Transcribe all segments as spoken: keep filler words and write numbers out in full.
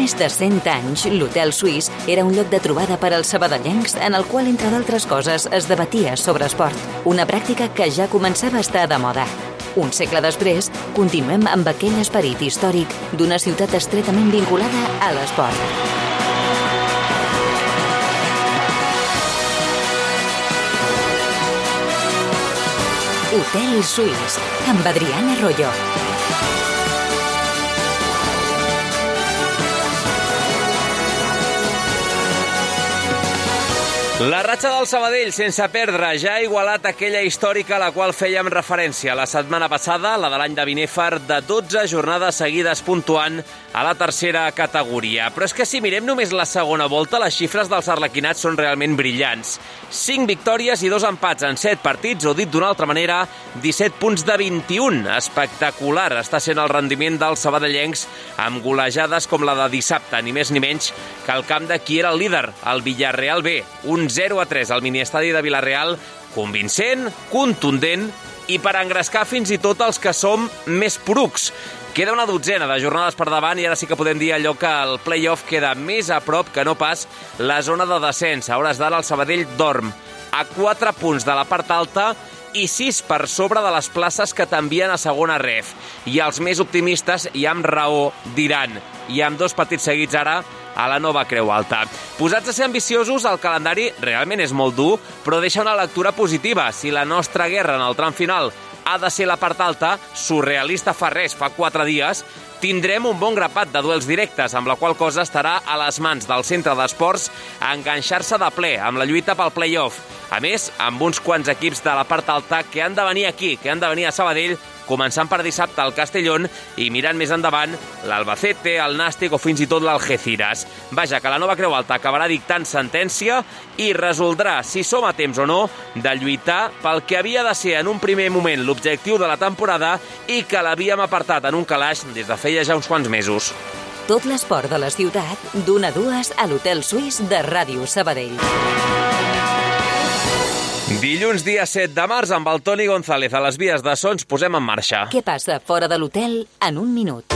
més de cent anys, l'Hotel Suís era un lloc de trobada per als sabadellencs en el qual, entre d'altres coses, es debatia sobre esport. Una pràctica que ja començava a estar de moda. Un segle després, continuem amb aquell esperit històric d'una ciutat estretament vinculada a l'esport. Hotel Suís, amb Adriana Arroyo. La ratxa del Sabadell, sense perdre, ja ha igualat aquella històrica a la qual fèiem referència la setmana passada, la de l'any de Binèfar, de dotze jornades seguides puntuant a la tercera categoria. Però és que si mirem només la segona volta, les xifres dels arlequinats són realment brillants. cinc victòries i dos empats en set partits, o dit d'una altra manera, disset punts de vint-i-un. Espectacular està sent el rendiment dels sabadellencs, amb golejades com la de dissabte, ni més ni menys que el camp de qui era el líder, el Villarreal B. Un zero a tres al miniestadi de Vila-real, convincent, contundent i per engrescar fins i tot els que som més porucs. Queda una dotzena de jornades per davant i ara sí que podem dir allò que el play-off queda més a prop que no pas la zona de descens. A hores d'ara el Sabadell dorm a quatre punts de la part alta i sis per sobre de les places que t'envien a segona ref. I els més optimistes, i amb raó, diran, i amb dos partits seguits ara, a la nova Creu Alta. Posats a ser ambiciosos, el calendari realment és molt dur, però deixa una lectura positiva. Si la nostra guerra en el tram final ha de ser la part alta, surrealista fa res, fa quatre dies, tindrem un bon grapat de duels directes, amb la qual cosa estarà a les mans del centre d'esports a enganxar-se de ple amb la lluita pel play-off. A més, amb uns quants equips de la part alta que han de venir aquí, que han de venir a Sabadell, començant per dissabte al Castellón i mirant més endavant l'Albacete, el Nàstic o fins i tot l'Algeciras. Vaja, que la nova Creu Alta acabarà dictant sentència i resoldrà si som a temps o no de lluitar pel que havia de ser en un primer moment l'objectiu de la temporada i que l'havíem apartat en un calaix des de feia ja uns quants mesos. Tot l'esport de la ciutat, d'una a dues a l'Hotel Suís de Ràdio Sabadell. Dilluns, dia set de març, amb el Toni González a les vies de so, ens posem en marxa. Què passa fora de l'hotel en un minut?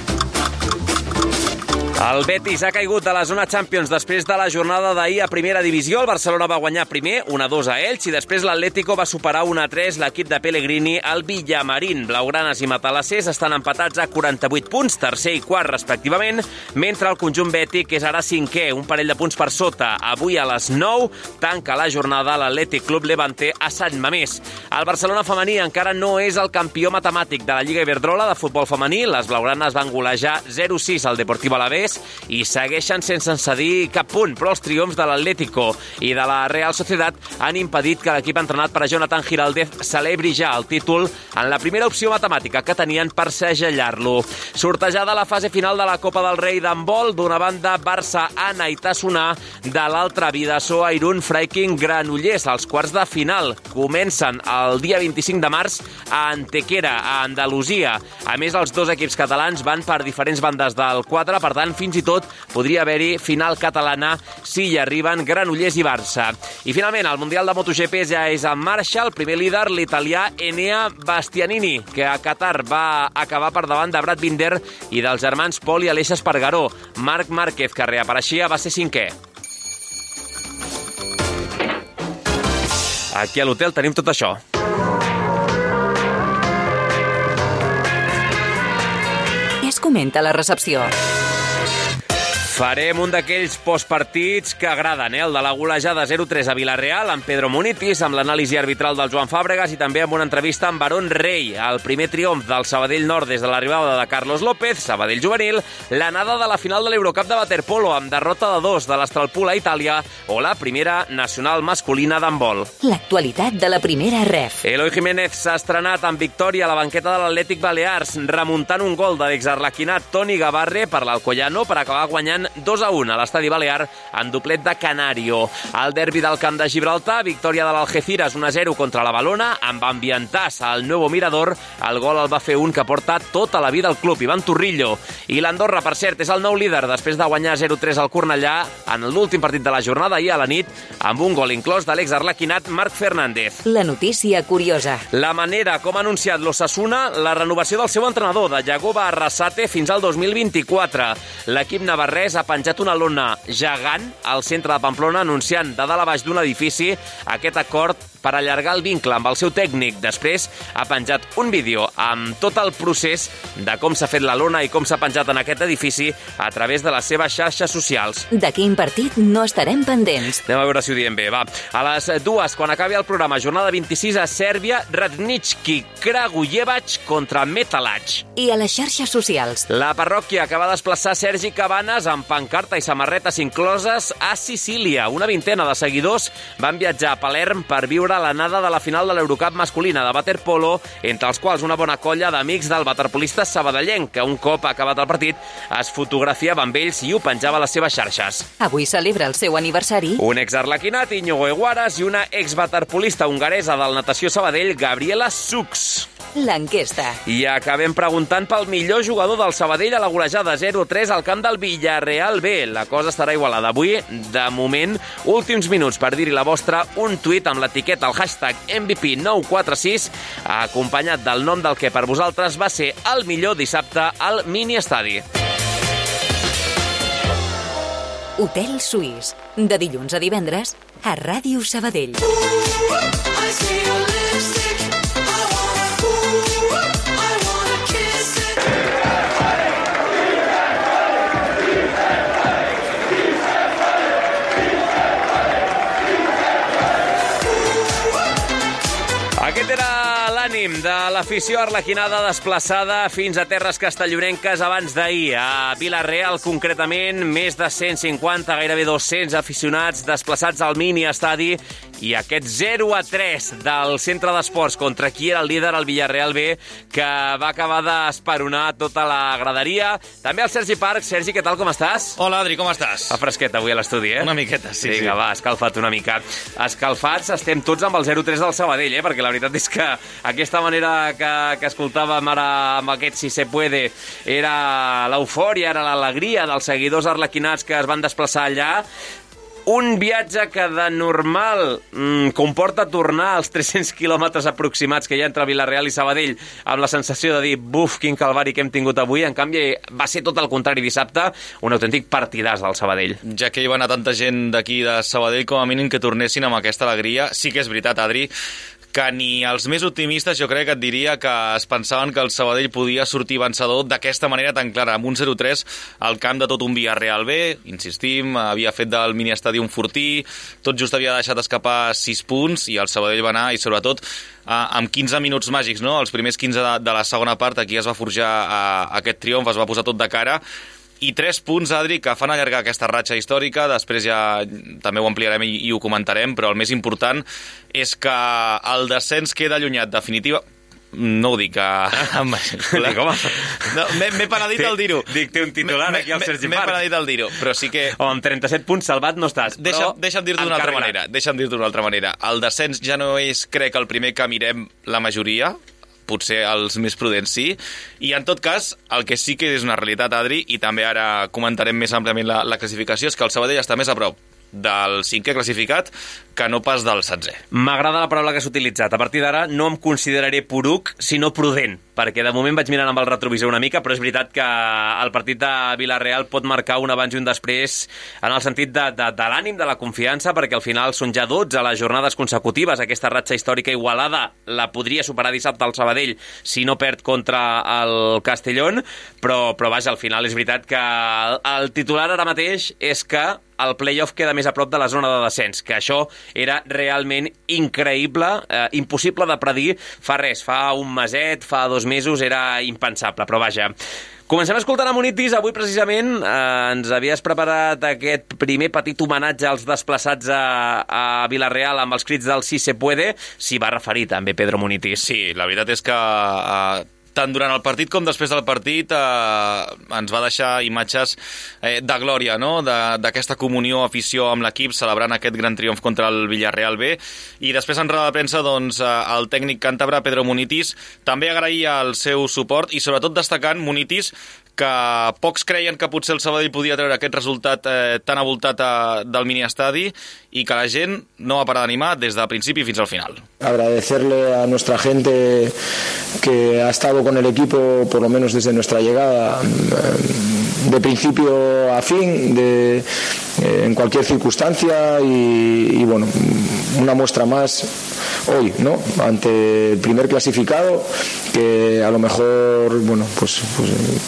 El Betis ha caigut de la zona Champions després de la jornada d'ahir a primera divisió. El Barcelona va guanyar primer un a dos a Elx i després l'Atlético va superar un a tres l'equip de Pellegrini al Villamarín. Blaugranes i matalassers estan empatats a quaranta-vuit punts, tercer i quart respectivament, mentre el conjunt bètic és ara cinquè, un parell de punts per sota. Avui a les nou tanca la jornada l'Atlètic Club Levante a Sant Mamés. El Barcelona femení encara no és el campió matemàtic de la Lliga Iberdrola de futbol femení. Les blaugranes van golejar zero a sis al Deportivo Alavés i segueixen sense cedir cap punt, però els triomfs de l'Atlético i de la Real Sociedad han impedit que l'equip entrenat per Jonathan Giraldez celebri ja el títol en la primera opció matemàtica que tenien per segellar-lo. Sortejada la fase final de la Copa del Rei d'handbol, d'una banda Barça Anaitasuna, de l'altra Bidasoa Irún Freiking Granollers. Els quarts de final comencen el dia vint-i-cinc de març a Antequera, a Andalusia. A més, els dos equips catalans van per diferents bandes del quadre, per tant, fins i tot podria haver-hi final catalana si hi arriben Granollers i Barça. I finalment, el Mundial de MotoGP ja és en marxa. El primer líder, l'italià Enea Bastianini, que a Qatar va acabar per davant de Brad Binder i dels germans Pol i Aleix Espargaró. Marc Márquez, que reapareixia, va ser cinquè. Aquí a l'hotel tenim tot això. Què es comenta a la recepció? Farem un d'aquells postpartits que agraden, eh? El de la golejada zero a tres a Vila-real, amb Pedro Munitis, amb l'anàlisi arbitral del Joan Fàbregas i també amb una entrevista amb Barón Rey, el primer triomf del Sabadell Nord des de l'arribada de Carlos López, Sabadell Juvenil, l'anada de la final de l'Eurocup de waterpolo amb derrota de dos de l'Astralpool a Itàlia o la primera nacional masculina d'handbol. L'actualitat de la primera ref. Eloi Jiménez s'ha estrenat amb victòria a la banqueta de l'Atlètic Balears, remuntant un gol de l'exarlequinat Toni Gavarre per l'Alcoyano per acabar guanyant guanyant dos a un a l'Estadi Balear en doblet de Canario. Al derbi del Camp de Gibraltar, victòria de l'Algeciras un a zero contra la Valona, amb ambientàs al Nuevo Mirador. El gol el va fer un que porta tota la vida al club, Ivan Torrillo. I l'Andorra, per cert, és el nou líder després de guanyar zero a tres al Cornellà en l'últim partit de la jornada ahir a la nit, amb un gol inclòs de l'exarlequinat Marc Fernández. La notícia curiosa. La manera com ha anunciat l'Osasuna la renovació del seu entrenador, de Yagoba Arrasate, fins al dos mil vint-i-quatre. L'equip navarrès ha penjat una lona gegant al centre de Pamplona anunciant de dalt a baix d'un edifici aquest acord per allargar el vincle amb el seu tècnic. Després ha penjat un vídeo amb tot el procés de com s'ha fet la lona i com s'ha penjat en aquest edifici a través de les seves xarxes socials. De quin partit no estarem pendents? Anem a veure si ho diem bé, va. A les dues, quan acabi el programa, jornada vint-i-sis a Sèrbia, Radnički Kragujevac contra Metalac. I a les xarxes socials? La parròquia que va desplaçar Sergi Cabanes amb pancarta i samarretes incloses a Sicília. Una vintena de seguidors van viatjar a Palerm per viure l'anada de la final de l'Eurocup masculina de waterpolo, entre els quals una bona colla d'amics del waterpolista sabadellenc, que un cop acabat el partit es fotografiava amb ells i ho penjava a les seves xarxes. Avui celebra el seu aniversari un exarlequinat, Íñigo Eguaras, i una exwaterpolista hongaresa del Natació Sabadell, Gabriela Sux. L'enquesta. I acabem preguntant pel millor jugador del Sabadell a la golejada zero a tres al camp del Villarreal B. La cosa estarà igualada avui. De moment, últims minuts per dir-hi la vostra, un tuit amb l'etiqueta, el hashtag M V P nou quatre sis, acompanyat del nom del que per vosaltres va ser el millor dissabte al mini-estadi. Hotel Suís. De dilluns a divendres a Ràdio Sabadell. Aquest era l'ànim de l'afició arlequinada desplaçada fins a terres castellonenques abans d'ahir. A Vila-real, concretament, més de cent cinquanta, gairebé dos-cents aficionats desplaçats al mini-estadi, i aquest zero a tres del centre d'esports contra qui era el líder, el Villarreal B, que va acabar d'esperonar tota la graderia. També el Sergi Parc. Sergi, què tal, com estàs? Hola, Adri, com estàs? Fa fresquet avui a l'estudi, eh? Una miqueta, sí. Vinga, sí. va, escalfa't una mica. Escalfats estem tots amb el zero a tres del Sabadell, eh? Perquè la veritat és que aquesta manera que, que escoltàvem ara amb aquest Si se puede era l'eufòria, era l'alegria dels seguidors arlequinats que es van desplaçar allà. Un viatge que de normal mmm, comporta tornar als tres-cents quilòmetres aproximats que hi ha entre Vila-real i Sabadell, amb la sensació de dir, buf, quin calvari que hem tingut avui. En canvi, va ser tot el contrari dissabte, un autèntic partidàs del Sabadell. Ja que hi va anar tanta gent d'aquí de Sabadell, com a mínim que tornessin amb aquesta alegria. Sí que és veritat, Adri, que ni els més optimistes jo crec que et diria que es pensaven que el Sabadell podia sortir vencedor d'aquesta manera tan clara, amb un zero a tres al camp de tot un Villarreal B. Insistim, havia fet del mini-estadi un fortí, tot just havia deixat escapar sis punts i el Sabadell va anar, i sobretot amb quinze minuts màgics, no? Els primers quinze de, de la segona part, aquí es va forjar uh, aquest triomf, es va posar tot de cara. I tres punts, Adri, que fan allargar aquesta ratxa històrica. Després ja també ho ampliarem i, i ho comentarem, però el més important és que el descens queda allunyat definitiva. No ho dic a... no, M'he penedit al dir-ho. Dic, té un titular aquí al Sergi Parc. M'he penedit al dir-ho, però sí que... O amb trenta-set punts salvat no estàs, però... Deixa'm, deixa'm dir-t'ho d'una altra manera. Deixa'm dir-t'ho d'una altra manera. El descens ja no és, crec, el primer que mirem la majoria, potser els més prudents sí, i en tot cas, el que sí que és una realitat, Adri, i també ara comentarem més àmpliament la, la classificació, és que el Sabadell està més a prop del cinquè classificat que no pas del setzè. M'agrada la paraula que s'ha utilitzat. A partir d'ara no em consideraré poruc, sinó prudent, perquè de moment vaig mirant amb el retrovisor una mica, però és veritat que el partit de Vila-real pot marcar un abans i un després en el sentit de, de, de l'ànim, de la confiança, perquè al final són ja dotze les jornades consecutives. Aquesta ratxa històrica igualada la podria superar dissabte al Sabadell si no perd contra el Castellón, però, però vaja, al final és veritat que el, el titular ara mateix és que el play-off queda més a prop de la zona de descens, que això era realment increïble, eh, impossible de predir fa res, fa un meset, fa dos mesos, era impensable, però vaja. Comencem escoltant a Monitis. Avui precisament eh, ens havies preparat aquest primer petit homenatge als desplaçats a, a Vila-real amb els crits del Si se puede. S'hi va referir també Pedro Monitis. Sí, la veritat és que... Eh... tant durant el partit com després del partit eh, ens va deixar imatges eh, de glòria, no? D'aquesta comunió, afició amb l'equip, celebrant aquest gran triomf contra el Villarreal B. I després en roda de premsa, doncs, el tècnic càntabre, Pedro Munitis, també agraïa el seu suport i sobretot destacant, Munitis, que pocs creien que potser el Sabadell podia treure aquest resultat eh, tan avoltat a, del miniestadi i que la gent no va parar d'animar des del principi fins al final. Agradecerle a nuestra gente que ha estado con el equipo, por lo menos desde nuestra llegada, de principio a fin, de, eh, en cualquier circunstancia y, y bueno, una muestra más hoy, ¿no? Ante el primer clasificado, que a lo mejor, bueno, pues, pues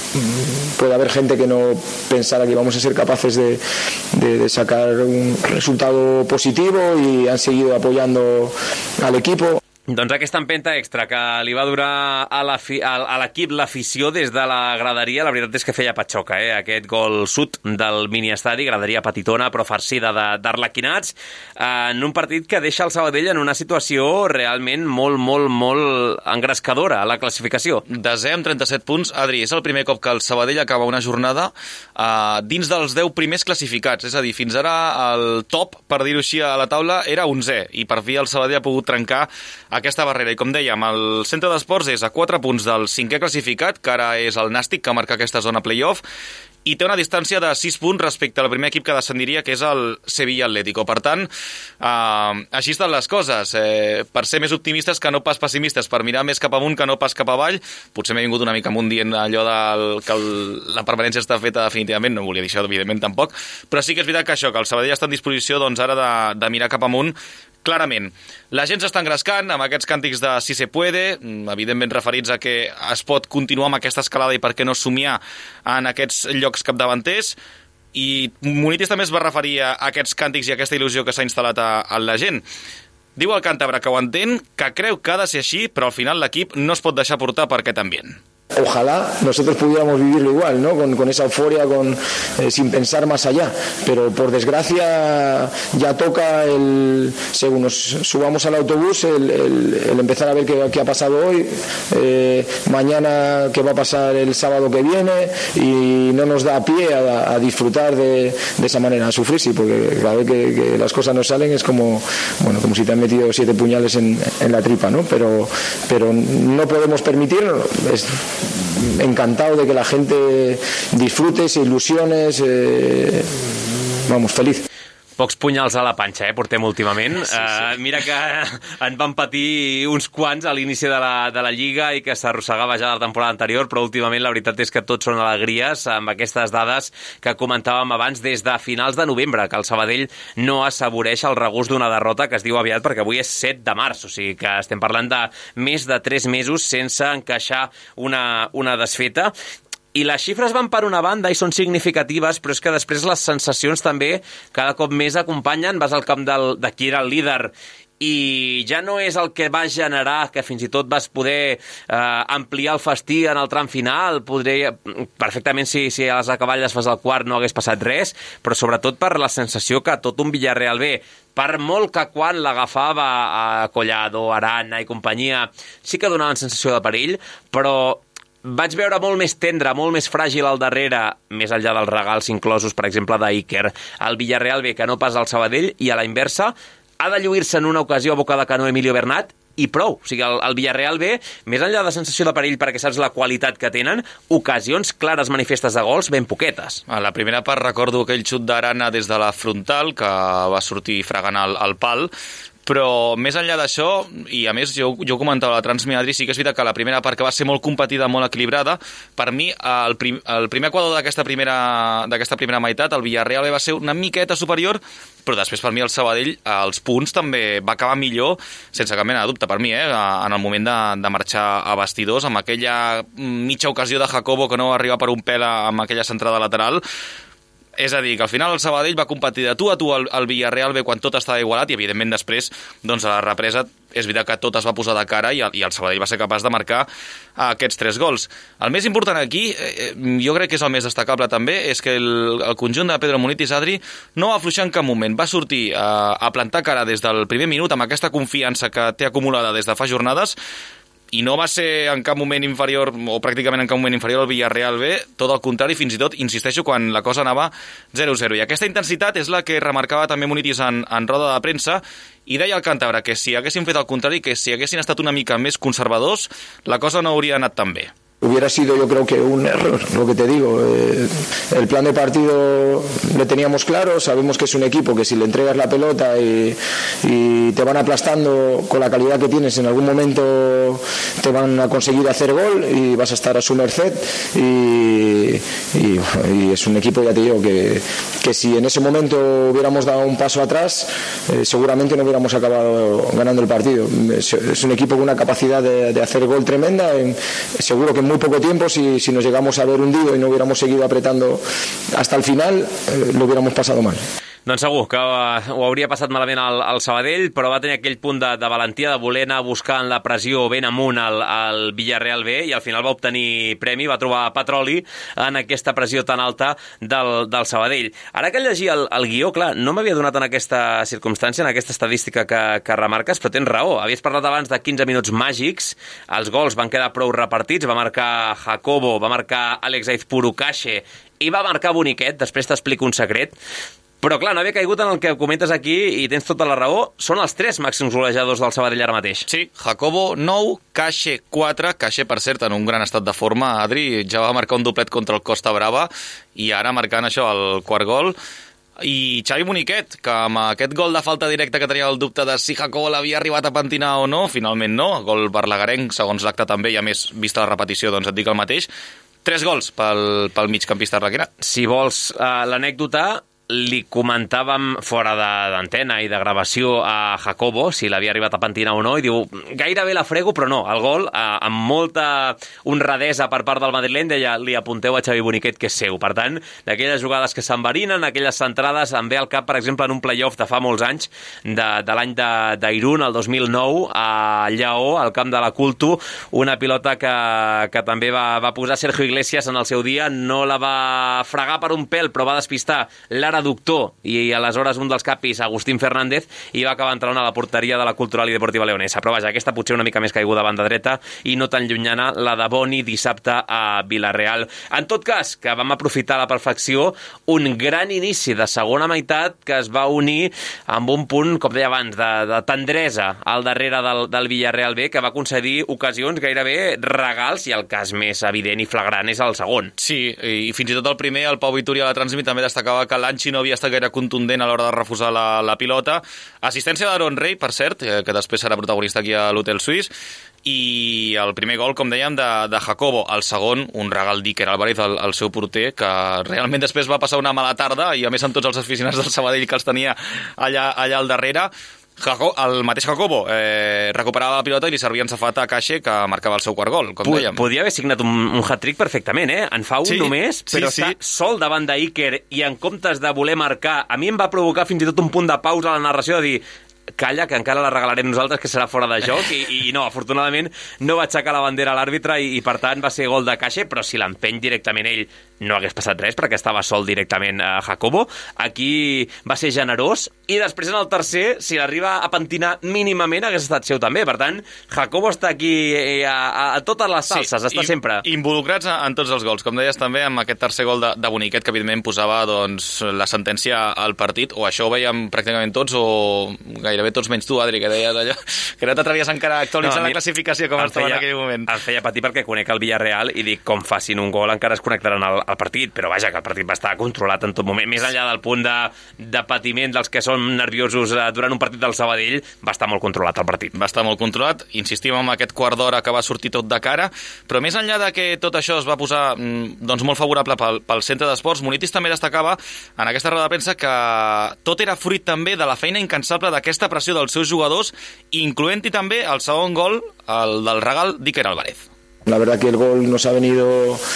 puede haber gente que no pensara que íbamos a ser capaces de, de, de sacar un resultado positivo y han seguido apoyando al equipo. Doncs aquesta empenta extra que li va durar a l'equip l'afició des de la graderia, la veritat és que feia patxoca, eh? Aquest gol sud del miniestadi, graderia petitona però farcida d'arlequinats, en un partit que deixa el Sabadell en una situació realment molt, molt, molt engrescadora a la classificació. Desè amb trenta-set punts. Adri, és el primer cop que el Sabadell acaba una jornada eh, dins dels deu primers classificats, és a dir, fins ara el top, per dir-ho així a la taula, era onzè, i per fi el Sabadell ha pogut trencar aquesta barrera. I com dèiem, el centre d'esports és a quatre punts del cinquè classificat, que ara és el Nàstic, que marca aquesta zona playoff, i té una distància de sis punts respecte al primer equip que descendiria, que és el Sevilla Atlético. Per tant, eh, així estan les coses. Eh, per ser més optimistes que no pas pessimistes, per mirar més cap amunt que no pas cap avall, potser m'he vingut una mica amunt dient allò del, que el, la permanència està feta definitivament, no volia dir això, evidentment, tampoc, però sí que és veritat que això, que el Sabadell està en disposició doncs, ara de, de mirar cap amunt, clarament. La gent s'està engrescant amb aquests càntics de si se puede, evidentment referits a que es pot continuar amb aquesta escalada i per què no somiar en aquests llocs capdavanters, i Munitis també es va referir a aquests càntics i a aquesta il·lusió que s'ha instal·lat a, a la gent. Diu el càntabre que ho entén, que creu que ha de ser així, però al final l'equip no es pot deixar portar per aquest ambient. Ojalá nosotros pudiéramos vivirlo igual, ¿no? Con, con esa euforia, con, eh, sin pensar más allá. Pero por desgracia ya toca el, según nos subamos al autobús, el, el, el empezar a ver qué, qué ha pasado hoy, eh, mañana qué va a pasar el sábado que viene, y no nos da pie a, a disfrutar de, de esa manera, a sufrir, sí, porque cada vez que, que las cosas no salen es como, bueno, como si te han metido siete puñales en, en la tripa, ¿no? Pero, pero no podemos permitirlo. Es, encantado de que la gente disfrute, se ilusione, se... vamos, feliz. Pocs punyals a la panxa, eh, portem últimament. Sí, sí. Uh, mira que en van patir uns quants a l'inici de la, de la Lliga i que s'arrossegava ja la temporada anterior, però últimament la veritat és que tots són alegries amb aquestes dades que comentàvem abans des de finals de novembre, que el Sabadell no assaboreix el regust d'una derrota, que es diu aviat perquè avui és set de març, o sigui que estem parlant de més de tres mesos sense encaixar una, una desfeta. I les xifres van per una banda i són significatives, però és que després les sensacions també cada cop més acompanyen. Vas al camp del, de qui era el líder i ja no és el que va generar, que fins i tot vas poder eh, ampliar el festí en el tram final. Podria, perfectament, si, si a les acaballes fas el quart no hagués passat res, però sobretot per la sensació que tot un Villarreal B, per molt que quan l'agafava a Collado, Arana i companyia, sí que donaven sensació de perill, però vaig veure molt més tendre, molt més fràgil al darrere, més enllà dels regals inclosos, per exemple, d'Iker, el Villarreal B, que no pas al Sabadell, i a la inversa, ha de lluir-se en una ocasió a boca de canó Emilio Bernat, i prou. O sigui, el, el Villarreal B, més enllà de la sensació de perill perquè saps la qualitat que tenen, ocasions clares manifestes de gols ben poquetes. A la primera part recordo aquell xut d'Arana des de la frontal, que va sortir fregant el, el pal, però més enllà d'això, i a més jo, jo comentava a la Transmiadri, sí que és veritat que la primera part que va ser molt competida, molt equilibrada, per mi el, prim, el primer quadre d'aquesta primera, d'aquesta primera meitat, el Villarreal va ser una miqueta superior, però després per mi el Sabadell, els punts també va acabar millor, sense cap mena de dubte per mi, eh, en el moment de, de marxar a vestidors, amb aquella mitja ocasió de Jacobo que no va arribar per un pèl amb aquella centrada lateral. És a dir, que al final el Sabadell va competir de tu a tu al, al Villarreal B quan tot estava igualat i, evidentment, després, doncs, a la represa, és veritat que tot es va posar de cara i el, i el Sabadell va ser capaç de marcar aquests tres gols. El més important aquí, eh, jo crec que és el més destacable també, és que el, el conjunt de Pedro Munitis, Adri, no va afluixar en cap moment. Va sortir a, a plantar cara des del primer minut amb aquesta confiança que té acumulada des de fa jornades, i no va ser en cap moment inferior, o pràcticament en cap moment inferior al Villarreal B, tot el contrari, fins i tot, insisteixo, quan la cosa anava zero zero. I aquesta intensitat és la que remarcava també Munitis en, en roda de premsa, i deia al càntabre que si haguessin fet el contrari, que si haguessin estat una mica més conservadors, la cosa no hauria anat tan bé. Hubiera sido, yo creo que un error, lo que te digo. Eh, el plan de partido le teníamos claro, sabemos que es un equipo que si le entregas la pelota y, y te van aplastando con la calidad que tienes, en algún momento te van a conseguir hacer gol y vas a estar a su merced. Y, y, y es un equipo, ya te digo, que, que si en ese momento hubiéramos dado un paso atrás, eh, seguramente no hubiéramos acabado ganando el partido. Es, es un equipo con una capacidad de, de hacer gol tremenda. En, seguro que en muy poco tiempo, si, si nos llegamos a haber hundido y no hubiéramos seguido apretando hasta el final, eh, lo hubiéramos pasado mal. Doncs segur que ho hauria passat malament al, al Sabadell, però va tenir aquell punt de, de valentia de voler anar buscant la pressió ben amunt al, al Villarreal B, i al final va obtenir premi, va trobar petroli en aquesta pressió tan alta del, del Sabadell. Ara que llegia el, el guió, clar, no m'havia donat en aquesta circumstància, en aquesta estadística que, que remarques, però tens raó. Havies parlat abans de quinze minuts màgics, els gols van quedar prou repartits, va marcar Jacobo, va marcar Alex Aizpuru-Kaxe i va marcar Boniquet, després t'explico un secret. Però clar, no havia caigut en el que comentes aquí i tens tota la raó. Són els tres màxims golejadors del Sabadell ara mateix. Sí, Jacobo nou, Kaxe quatre, Kaxe per cert en un gran estat de forma. Adri ja va marcar un doblet contra el Costa Brava i ara marcant això, el quart gol. I Xavi Boniquet, que amb aquest gol de falta directa que tenia el dubte de si Jacobo l'havia arribat a pentinar o no, finalment no, gol berlagarenc, segons l'acte també, i a més, vista la repetició, doncs et dic el mateix. Tres gols pel, pel migcampista arlequinat. Si vols uh, l'anècdota, li comentàvem fora d'antena i de gravació a Jacobo si l'havia arribat a pentinar o no, i diu, gairebé la frego, però no, el gol, eh, amb molta honradesa per part del madrileny, deia, li apunteu a Xavi Boniquet, que és seu. Per tant, d'aquelles jugades que s'enverinen, aquelles centrades, em ve al cap, per exemple, en un playoff de fa molts anys, de, de l'any d'Irún, el dos mil nou, a Lleó, al camp de la Cultu, una pilota que, que també va, va posar Sergio Iglesias en el seu dia, no la va fregar per un pèl, però va despistar l'ara doctor i aleshores un dels capis, Agustín Fernández, i va acabar entrant a la porteria de la Cultural i Deportiva Leonesa. Però vaja, aquesta potser una mica més caiguda a banda dreta i no tan llunyana la de Boni dissabte a Vilareal. En tot cas, que vam aprofitar a la perfecció un gran inici de segona meitat que es va unir amb un punt, com deia abans, de, de tendresa al darrere del, del Villarreal B, que va concedir ocasions gairebé regals, i el cas més evident i flagrant és el segon. Sí, i fins i tot el primer, el Pau Vituri a la Transmit també destacava que l'Anchi no havia estat gaire contundent a l'hora de refusar la, la pilota. Assistència d'Aaron Rey, per cert, que després serà protagonista aquí a l'Hotel Suís, i el primer gol, com dèiem, de, de Jacobo. El segon, un regal d'Iker Álvarez, el, el seu porter, que realment després va passar una mala tarda, i a més amb tots els aficionats del Sabadell que els tenia allà, allà al darrere. Jaco, el mateix Jacobo eh, recuperava la pilota i li servia en safata a Kaxe, que marcava el seu quart gol, com dèiem. Podia haver signat un, un hat-trick perfectament, eh? En fa un sí, només, però sí, està sí. sol davant d'Iker, i en comptes de voler marcar, a mi em va provocar fins i tot un punt de pausa a la narració de dir, calla, que encara la regalarem nosaltres, que serà fora de joc, i, i no, afortunadament no va aixecar la bandera a l'àrbitre, i, i per tant va ser gol de Kaxe, però si l'empeny directament ell no hagués passat res, perquè estava sol directament a Jacobo. Aquí va ser generós, i després en el tercer, si l'arriba a pentinar mínimament, hagués estat seu també. Per tant, Jacobo està aquí a, a, a totes les salses, sí, està i, sempre involucrats en tots els gols, com deies també amb aquest tercer gol de, de Boniquet, que evidentment posava doncs, la sentència al partit, o això ho veiem pràcticament tots, o gairebé tots menys tu, Adri, que deies allò, que no t'atrevies encara a actualitzar no, a la classificació com estava feia, en aquell moment. Em feia patir perquè conec el Villarreal i dic, com facin un gol encara es connectaran al, al partit, però vaja, que el partit va estar controlat en tot moment, més enllà del punt de, de patiment dels que són nerviosos durant un partit del Sabadell, va estar molt controlat el partit. Va estar molt controlat, insistim en aquest quart d'hora que va sortir tot de cara, però més enllà de que tot això es va posar doncs, molt favorable pel, pel centre d'esports, Munitis també destacava en aquesta roda de premsa que tot era fruit també de la feina incansable d'aquesta pressió dels seus jugadors, incloent-hi també el segon gol, el del regal d'Iker Álvarez. La verdad que el gol nos ha venido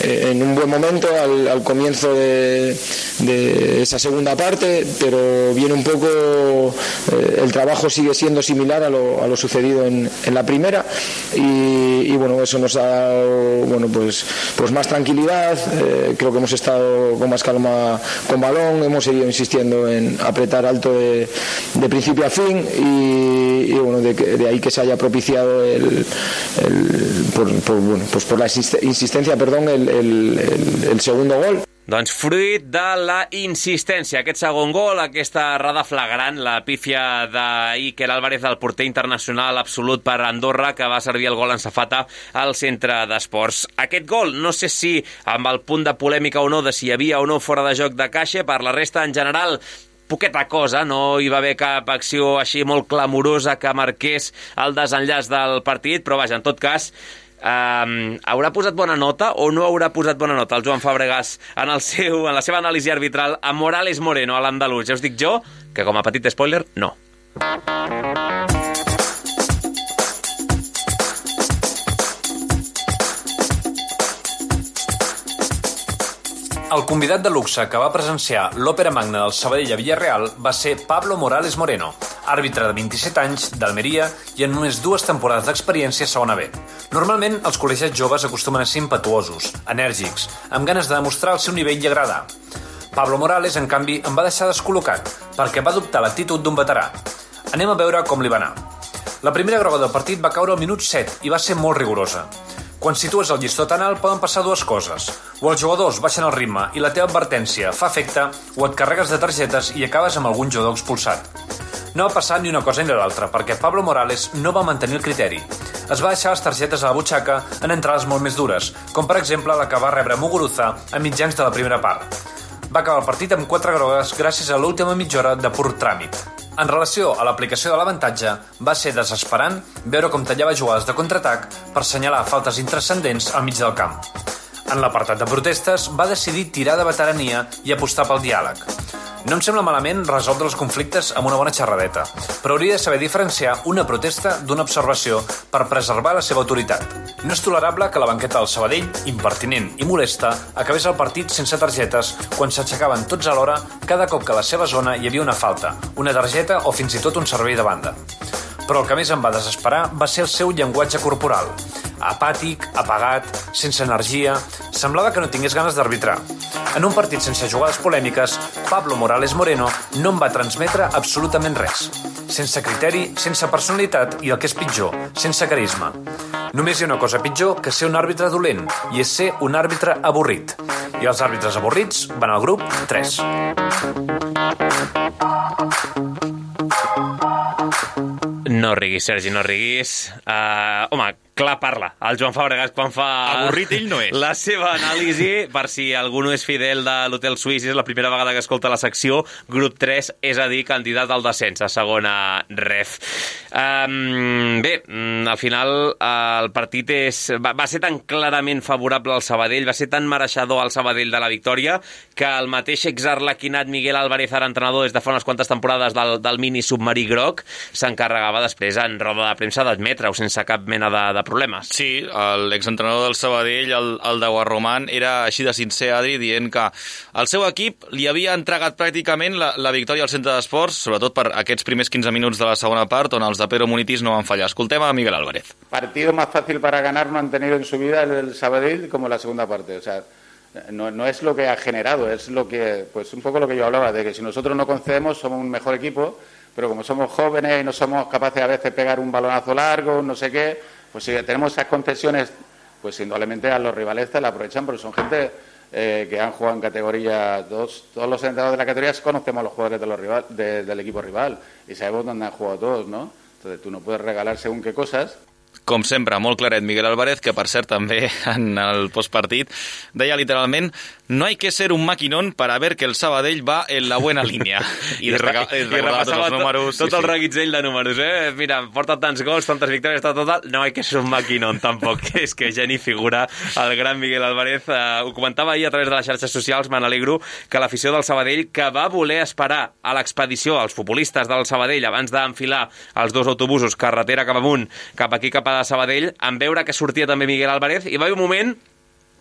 eh, en un buen momento al, al comienzo de, de esa segunda parte, pero viene un poco, eh, el trabajo sigue siendo similar a lo, a lo sucedido en, en la primera y, y bueno, eso nos ha dado bueno, pues, pues más tranquilidad, eh, creo que hemos estado con más calma con balón, hemos seguido insistiendo en apretar alto de, de principio a fin y, y bueno, de, de ahí que se haya propiciado el, el, por, por, bueno, pues por la insistencia perdón, el, el, el, el segundo gol. Doncs fruit de la insistència. Aquest segon gol, aquesta errada flagrant, la pífia d'Iker Álvarez, del porter internacional absolut per Andorra, que va servir el gol en safata al centre d'esports. Aquest gol, no sé si amb el punt de polèmica o no, de si hi havia o no fora de joc de caixa, per la resta en general poqueta cosa, no hi va haver cap acció així molt clamorosa que marqués el desenllaç del partit, però vaja, en tot cas, Um, haurà posat bona nota o no haurà posat bona nota el Joan Fabregas en, el seu, en la seva anàlisi arbitral a Morales Moreno, a l'andalús? Ja us dic jo que, com a petit spoiler, no. El convidat de luxe que va presenciar l'òpera magna del Sabadell a Villarreal va ser Pablo Morales Moreno, àrbitre de vint-i-set anys, d'Almeria i en només dues temporades d'experiència a segona B. Normalment, els col·legiats joves acostumen a ser impetuosos, enèrgics, amb ganes de demostrar el seu nivell i agradar. Pablo Morales, en canvi, em va deixar descol·locat, perquè va adoptar l'actitud d'un veterà. Anem a veure com li va anar. La primera groga del partit va caure al minut set i va ser molt rigorosa. Quan situes el llistó tan alt poden passar dues coses. O els jugadors baixen el ritme i la teva advertència fa efecte, o et carregues de targetes i acabes amb algun jugador expulsat. No va passar ni una cosa ni l'altra, perquè Pablo Morales no va mantenir el criteri. Es va deixar les targetes a la butxaca en entrades molt més dures, com per exemple la que va rebre Muguruza a mitjans de la primera part. Va acabar el partit amb quatre grogues gràcies a l'última mitja hora de pur tràmit. En relació a l'aplicació de l'avantatge, va ser desesperant veure com tallava jugades de contraatac per assenyalar faltes intranscendents al mig del camp. En l'apartat de protestes, va decidir tirar de veterania i apostar pel diàleg. No em sembla malament resoldre els conflictes amb una bona xerradeta, però hauria de saber diferenciar una protesta d'una observació per preservar la seva autoritat. No és tolerable que la banqueta del Sabadell, impertinent i molesta, acabés el partit sense targetes quan s'aixecaven tots alhora cada cop que a la seva zona hi havia una falta, una targeta o fins i tot un servei de banda. Però el que més em va desesperar va ser el seu llenguatge corporal. Apàtic, apagat, sense energia, semblava que no tingués ganes d'arbitrar. En un partit sense jugades polèmiques, Pablo Morales Moreno no em va transmetre absolutament res. Sense criteri, sense personalitat i, el que és pitjor, sense carisma. Només hi ha una cosa pitjor que ser un àrbitre dolent, i és ser un àrbitre avorrit. I els àrbitres avorrits van al grup tres. No riguis, Sergi, no riguis. Uh, home, clar parla. El Joan Fabregas, quan fa... Avorrit ell no és. La seva anàlisi, per si algú no és fidel de l'Hotel Suís, és la primera vegada que escolta la secció, grup tres, és a dir, candidat al descens a segona ref. Um, bé, al final el partit és, va, va ser tan clarament favorable al Sabadell, va ser tan mereixedor al Sabadell de la victòria, que el mateix exarlequinat Miguel Álvarez, ara entrenador des de fa unes quantes temporades del, del mini submarí groc, s'encarregava després en roda de premsa d'admetre-ho sense cap mena de, de problemes. Sí, l'exentrenador del Sabadell, el, el de Guarromán, era així de sincer, Adri, dient que el seu equip li havia entregat pràcticament la, la victòria al centre d'esports, sobretot per aquests primers quinze minuts de la segona part, on els de Pedro Munitis no van fallar. Escoltem a Miguel Álvarez. Partido más fácil para ganar no han tenido en su vida el Sabadell como la segunda parte. O sea, no, no es lo que ha generado, es lo que, pues un poco lo que yo hablaba, de que si nosotros no concedemos somos un mejor equipo, pero como somos jóvenes y no somos capaces a veces de pegar un balonazo largo, no sé qué, pues si tenemos esas concesiones, pues indudablemente a los rivales se la aprovechan, porque son gente eh, que han jugado en categoría, todos, todos los entrenadores de la categoría conocemos a los jugadores de los rival, de, del equipo rival y sabemos dónde han jugado todos, ¿no? Entonces tú no puedes regalar según qué cosas. Com sempre, molt claret Miguel Álvarez, que per cert també en el postpartit deia literalment: no hay que ser un maquinón para ver que el Sabadell va en la buena línea. I, I, destaca, i, i repassava els números, tot, tot sí, el sí. reguitzell de números, eh? Mira, porta tants gols, tantes victòries, tot, tot, tot, no hay que ser un maquinón, tampoc. És que geni figura el gran Miguel Álvarez. Uh, ho comentava ahir a través de les xarxes socials, me n'alegro, que l'afició del Sabadell, que va voler esperar a l'expedició, als futbolistes del Sabadell, abans d'enfilar els dos autobusos, carretera cap amunt, cap aquí, cap a Sabadell, en veure que sortia també Miguel Álvarez, i va haver un moment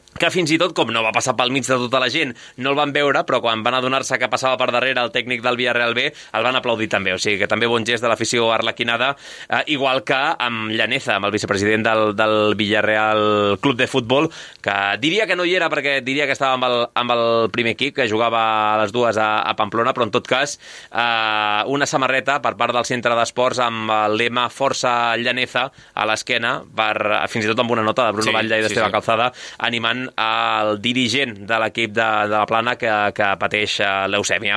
que fins i tot, com no va passar pel mig de tota la gent, no el van veure, però quan van adonar-se que passava per darrere el tècnic del Villarreal B, el van aplaudir també. O sigui que també bon gest de l'afició arlequinada, eh, igual que amb Llaneza, amb el vicepresident del, del Villarreal Club de Futbol, que diria que no hi era perquè diria que estava amb el, amb el primer equip, que jugava a les dues a, a Pamplona, però en tot cas eh, una samarreta per part del centre d'esports amb el lema Força Llaneza a l'esquena, per, fins i tot amb una nota de Bruno sí, Batlle i d'Esteve sí, sí. Calzada, animant al dirigent de l'equip de, de la Plana que, que pateix leucèmia.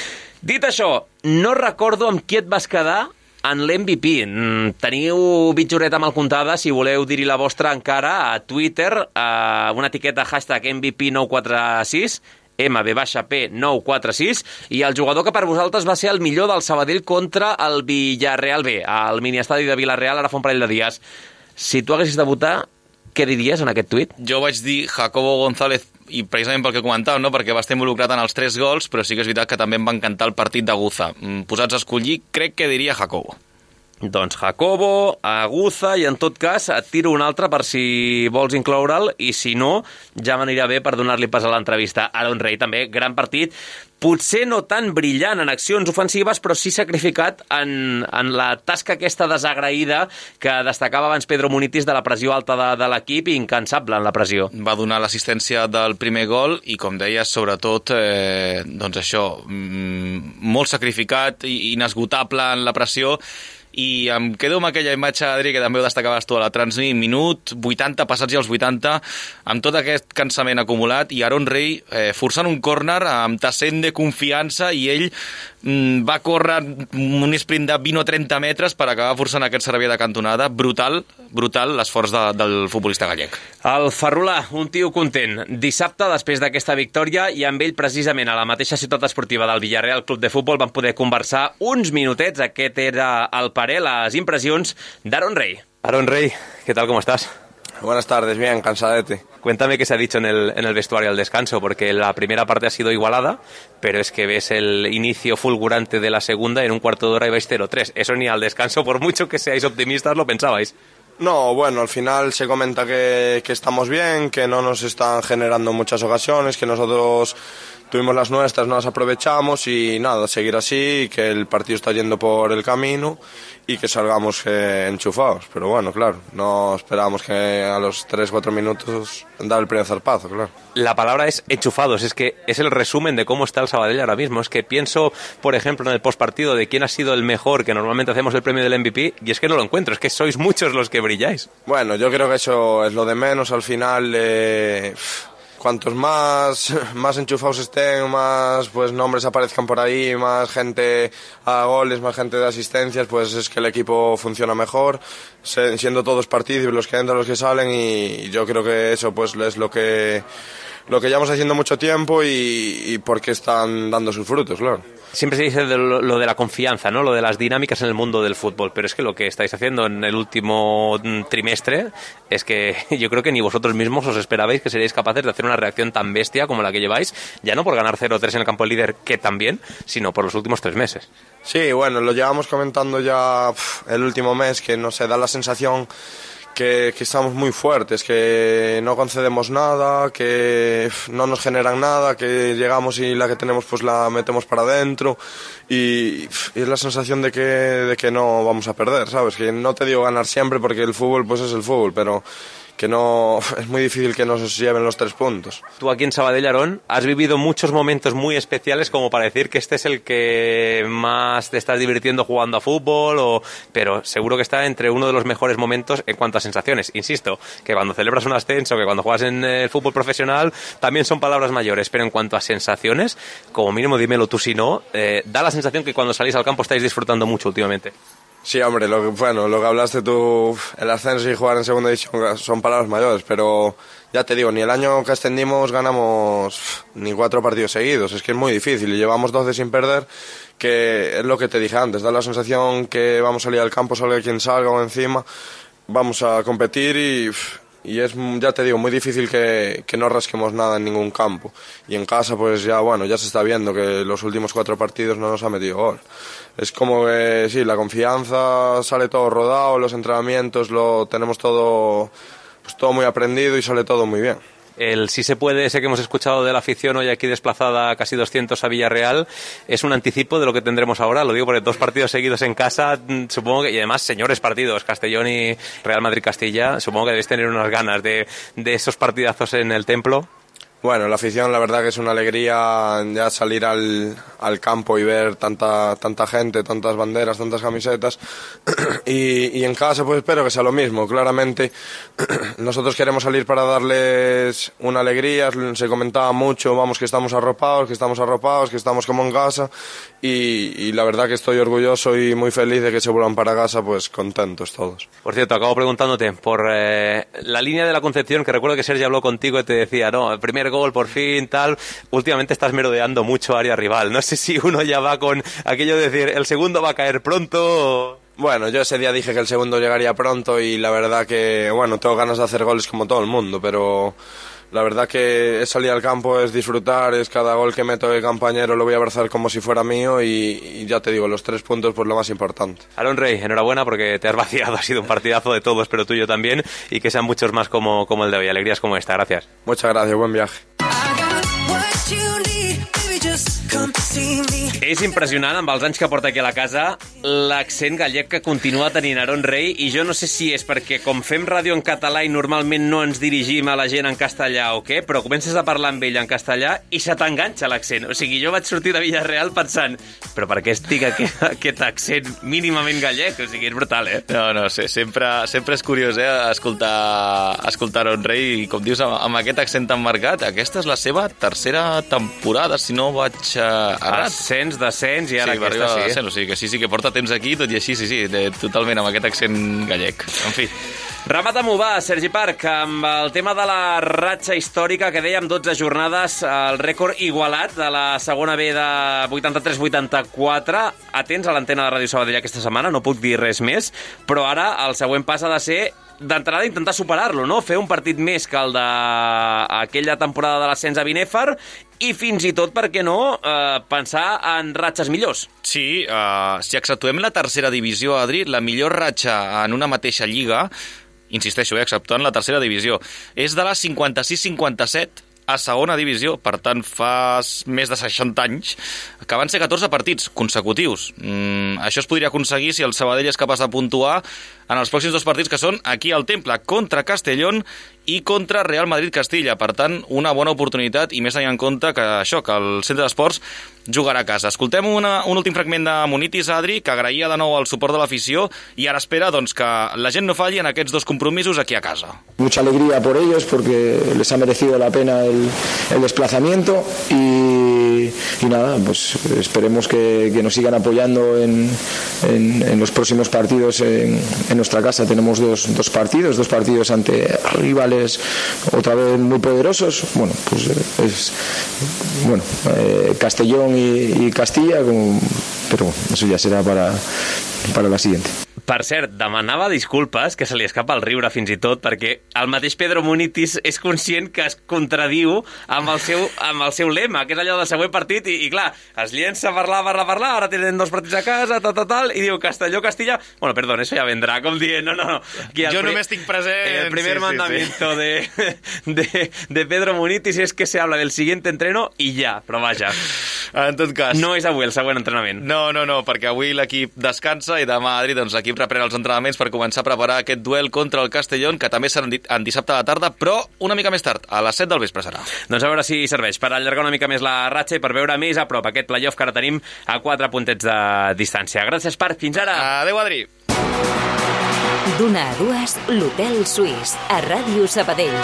Dit això, no recordo amb qui et vas quedar en l'M V P. Teniu mitja horeta mal comptada, si voleu dir-hi la vostra encara, a Twitter, a una etiqueta hashtag M V P nou quatre sis, M V P nou quatre sis, i el jugador que per vosaltres va ser el millor del Sabadell contra el Villarreal B, al miniestadi de Vila-real, ara fa un parell de dies. Si tu haguessis de votar, què diries en aquest tuit? Jo vaig dir Jacobo González, i precisament pel que comentàvem, no? Perquè va estar involucrat en els tres gols, però sí que és veritat que també em va encantar el partit d'Aguza. Posats a escollir, crec que diria Jacobo. Doncs Jacobo, Aguza, i en tot cas et tiro un altre per si vols incloure'l, i si no, ja m'anirà bé per donar-li pas a l'entrevista. Aaron Rey també, gran partit, potser no tan brillant en accions ofensives, però sí sacrificat en, en la tasca aquesta desagraïda que destacava abans Pedro Munitis de la pressió alta de, de l'equip i incansable en la pressió. Va donar l'assistència del primer gol i, com deies, sobretot, eh, doncs això, mm, molt sacrificat i inesgotable en la pressió. I em quedo amb aquella imatge, Adri, que també ho destacaves tu a la Transmit, minut vuitanta, passats ja els vuitanta, amb tot aquest cansament acumulat, i Aaron Rey eh, forçant un córner amb Tassent de confiança, i ell mm, va córrer un sprint de vint o trenta metres per acabar forçant aquest servei de cantonada. Brutal, brutal l'esforç de, del futbolista gallec. El Ferrolà, un tio content. Dissabte, després d'aquesta victòria, i amb ell precisament a la mateixa ciutat esportiva del Villarreal Club de Futbol, van poder conversar uns minutets. Aquest era el parer, las impresiones de Aaron Rey. Aaron Rey, ¿qué tal? ¿Cómo estás? Buenas tardes, bien, cansadete. Cuéntame qué se ha dicho en el, en el vestuario al descanso, porque la primera parte ha sido igualada, pero es que ves el inicio fulgurante de la segunda y en un cuarto de hora ibais cero tres. Eso ni al descanso, por mucho que seáis optimistas, lo pensabais. No, bueno, al final se comenta que, que estamos bien, que no nos están generando muchas ocasiones, que nosotros tuvimos las nuestras, no las aprovechamos y nada, seguir así, que el partido está yendo por el camino y que salgamos eh, enchufados. Pero bueno, claro, no esperábamos que a los tres cuatro minutos dar el primer zarpazo, claro. La palabra es enchufados, es que es el resumen de cómo está el Sabadell ahora mismo. Es que pienso, por ejemplo, en el postpartido de quién ha sido el mejor, que normalmente hacemos el premio del M V P, y es que no lo encuentro, es que sois muchos los que brilláis. Bueno, yo creo que eso es lo de menos al final. Eh... Cuantos más, más enchufados estén, más pues nombres aparezcan por ahí, más gente a goles, más gente de asistencias, pues es que el equipo funciona mejor, siendo todos partícipes, los que entran, los que salen, y yo creo que eso pues es lo que lo que llevamos haciendo mucho tiempo y, y porque están dando sus frutos, claro. Siempre se dice de lo, lo de la confianza, ¿no? Lo de las dinámicas en el mundo del fútbol, pero es que lo que estáis haciendo en el último trimestre es que yo creo que ni vosotros mismos os esperabais que seríais capaces de hacer una reacción tan bestia como la que lleváis, ya no por ganar cero tres en el campo del líder, que también, sino por los últimos tres meses. Sí, bueno, lo llevamos comentando ya pff, el último mes, que no sé, da la sensación Que, que estamos muy fuertes, que no concedemos nada, que no nos generan nada, que llegamos y la que tenemos pues la metemos para adentro y, y es la sensación de que, de que no vamos a perder, ¿sabes? Que no te digo ganar siempre porque el fútbol pues es el fútbol, pero que no, es muy difícil que nos lleven los tres puntos. Tú aquí en Sabadell, Aarón, has vivido muchos momentos muy especiales como para decir que este es el que más te estás divirtiendo jugando a fútbol, o... pero seguro que está entre uno de los mejores momentos en cuanto a sensaciones. Insisto, que cuando celebras un ascenso, que cuando juegas en el fútbol profesional, también son palabras mayores, pero en cuanto a sensaciones, como mínimo dímelo tú si no, eh, da la sensación que cuando salís al campo estáis disfrutando mucho últimamente. Sí, hombre, lo que, bueno, lo que hablaste tú, el ascenso y jugar en segunda división son palabras mayores, pero ya te digo, ni el año que ascendimos ganamos ni cuatro partidos seguidos, es que es muy difícil y llevamos doce sin perder, que es lo que te dije antes, da la sensación que vamos a salir al campo, salga quien salga o encima, vamos a competir y... Y es, ya te digo, muy difícil que, que no rasquemos nada en ningún campo. Y en casa, pues ya, bueno, ya se está viendo que los últimos cuatro partidos no nos ha metido gol. Es como que, sí, la confianza sale todo rodado, los entrenamientos lo tenemos todo, pues todo muy aprendido y sale todo muy bien. el sí se puede, sé que hemos escuchado de la afición hoy aquí desplazada casi doscientos a Villarreal, es un anticipo de lo que tendremos ahora, lo digo porque dos partidos seguidos en casa, supongo que, y además señores partidos, Castellón y Real Madrid-Castilla, supongo que debéis tener unas ganas de, de esos partidazos en el Templo. Bueno, la afición la verdad que es una alegría ya salir al, al campo y ver tanta tanta gente, tantas banderas, tantas camisetas y, y en casa pues espero que sea lo mismo. Claramente nosotros queremos salir para darles una alegría, se comentaba mucho, vamos, que estamos arropados, que estamos arropados, que estamos como en casa y, y la verdad que estoy orgulloso y muy feliz de que se vuelvan para casa pues contentos todos. Por cierto, acabo preguntándote por eh, la línea de la Concepción, que recuerdo que Sergi habló contigo y te decía, no, el primer gol por fin, tal. Últimamente estás merodeando mucho área rival. No sé si uno ya va con aquello de decir, el segundo va a caer pronto. Bueno, yo ese día dije que el segundo llegaría pronto y la verdad que, bueno, tengo ganas de hacer goles como todo el mundo, pero la verdad que es salir al campo, es disfrutar, es cada gol que meto de compañero lo voy a abrazar como si fuera mío y, y ya te digo, los tres puntos pues lo más importante. Aaron Rey, enhorabuena porque te has vaciado, ha sido un partidazo de todos, pero tuyo también, y que sean muchos más como, como el de hoy. Alegrías como esta, gracias. Muchas gracias, buen viaje. És impressionant, amb els anys que porta aquí a la casa, l'accent gallec que continua tenint Aaron Rey, i jo no sé si és perquè com fem ràdio en català i normalment no ens dirigim a la gent en castellà o què, però comences a parlar amb ell en castellà i se t'enganxa l'accent. O sigui, jo vaig sortir de Villarreal pensant, però per què estic aquest, aquest accent mínimament gallec? O sigui, és brutal, eh? No, no, sé, sempre, sempre és curiós, eh, escoltar, escoltar Aaron Rey, i com dius, amb, amb aquest accent tan marcat, aquesta és la seva tercera temporada, si no vaig uh, errat. Ascens, descens, i ara sí, aquesta sí. Descens, o sigui que sí, sí que porta temps aquí, tot i així, sí, sí, de, totalment amb aquest accent gallec. En fi. Remata-m'ho va, Sergi Parc, amb el tema de la ratxa històrica que dèiem, dotze jornades, el rècord igualat de la segona B de vuitanta-tres vuitanta-quatre. Atents a l'antena de Ràdio Sabadell aquesta setmana, no puc dir res més, però ara el següent pas ha de ser d'entrada intentar superar-lo, no? Fer un partit més que el d'aquella temporada de l'ascens a Binèfar i fins i tot, per què no, eh, pensar en ratxes millors. Sí, uh, si exceptuem la tercera divisió, Adri, la millor ratxa en una mateixa lliga, insisteixo, eh, exceptuant la tercera divisió, és de la cinquanta-sis cinquanta-set a segona divisió, per tant fa més de seixanta anys, que van ser catorze partits consecutius. Mm, això es podria aconseguir si el Sabadell és capaç de puntuar en els pròxims dos partits, que són aquí al Temple, contra Castellón i contra Real Madrid-Castilla. Per tant, una bona oportunitat, i més tenint en compte que això, que el Centre d'Esports jugarà a casa. Escoltem una, un últim fragment de Munitis, Adri, que agraïa de nou el suport de l'afició i ara espera doncs, que la gent no falli en aquests dos compromisos aquí a casa. Mucha alegría por ellos porque les ha merecido la pena el, el desplazamiento y, y nada, pues esperemos que, que nos sigan apoyando en, en, en los próximos partidos en, en nuestra casa. Tenemos dos, dos partidos, dos partidos ante rivales otra vez muy poderosos. Bueno, pues es bueno, eh, Castellón y, y Castilla, como, pero bueno, eso ya será para, para la siguiente. Per cert, demanava disculpes, que se li escapa el riure fins i tot, perquè el mateix Pedro Munitis és conscient que es contradiu amb el seu, amb el seu lema, que és allò del següent partit, i, i clar, es llença a parlar, parlar, parlar, ara tenen dos partits a casa, tal, tal, tal, i diu Castelló, Castilla... Bueno, perdón, eso ya vendrá, com dient, no, no, no. Aquí jo només estic present... El primer sí, mandamiento sí, sí. De, de, de Pedro Munitis és que se habla del siguiente entreno i ja, però vaja. En tot cas... No és avui el següent entrenament. No, no, no, perquè avui l'equip descansa i demà, Adri, doncs l'equip reprèn els entrenaments per començar a preparar aquest duel contra el Castellón, que també serà en dissabte a la tarda, però una mica més tard, a les set del vespre serà. Doncs a veure si serveix per allargar una mica més la ratxa i per veure més a prop aquest playoff que ara tenim a quatre puntets de distància. Gràcies, Parc. Fins ara. Adéu, Adri. D'una a dues, l'Hotel Suís, a Ràdio Sabadell.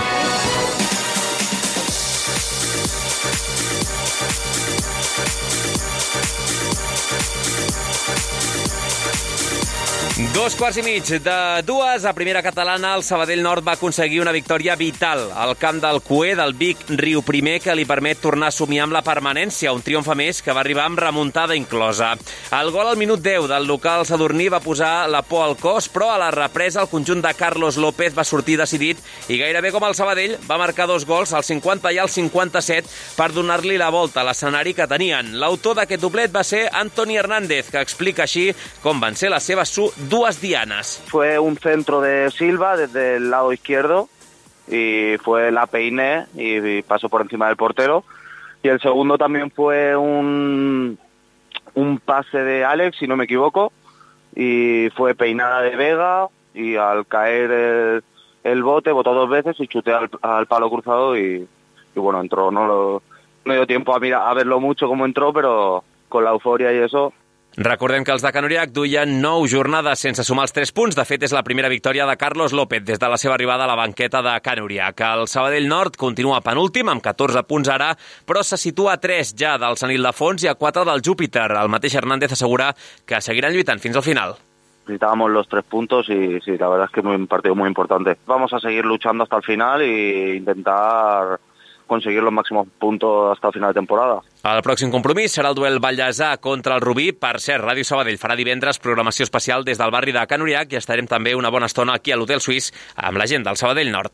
Dos quarts i mig de dues. A primera catalana, el Sabadell Nord va aconseguir una victòria vital al camp del Cué del Vic Riu Primer, que li permet tornar a somiar amb la permanència, un triomf a més que va arribar amb remuntada inclosa. El gol al minut deu del local sadurní va posar la por al cos, però a la represa el conjunt de Carlos López va sortir decidit i gairebé com el Sabadell va marcar dos gols al cinquanta i al cinquanta-set per donar-li la volta a l'escenari que tenien. L'autor d'aquest doblet va ser Antoni Hernández, que explica així com van ser les seves dues dianas. Fue un centro de Silva desde el lado izquierdo y fue la peiné y pasó por encima del portero. Y el segundo también fue un, un pase de Alex, si no me equivoco, y fue peinada de Vega y al caer el, el bote, botó dos veces y chuté al, al palo cruzado y, y bueno, entró. No, lo, no dio tiempo a, mirar, a verlo mucho cómo entró, pero con la euforia y eso... Recordem que els de Can Uriach duien nou jornades sense sumar els tres punts. De fet, és la primera victòria de Carlos López des de la seva arribada a la banqueta de Can Uriach. El Sabadell Nord continua penúltim, amb catorze punts ara, però se situa a tres ja del Sant Ildefons i a quatre del Júpiter. El mateix Hernández assegura que seguiran lluitant fins al final. Necesitábamos los tres puntos y sí, la verdad es que es un partido muy importante. Vamos a seguir luchando hasta el final e intentar conseguir los máximos puntos hasta el final de temporada. El pròxim compromís serà el duel Vallèsà contra el Rubí. Per cert, Ràdio Sabadell farà divendres programació especial des del barri de Can Uriach i estarem també una bona estona aquí a l'Hotel Suís amb la gent del Sabadell Nord.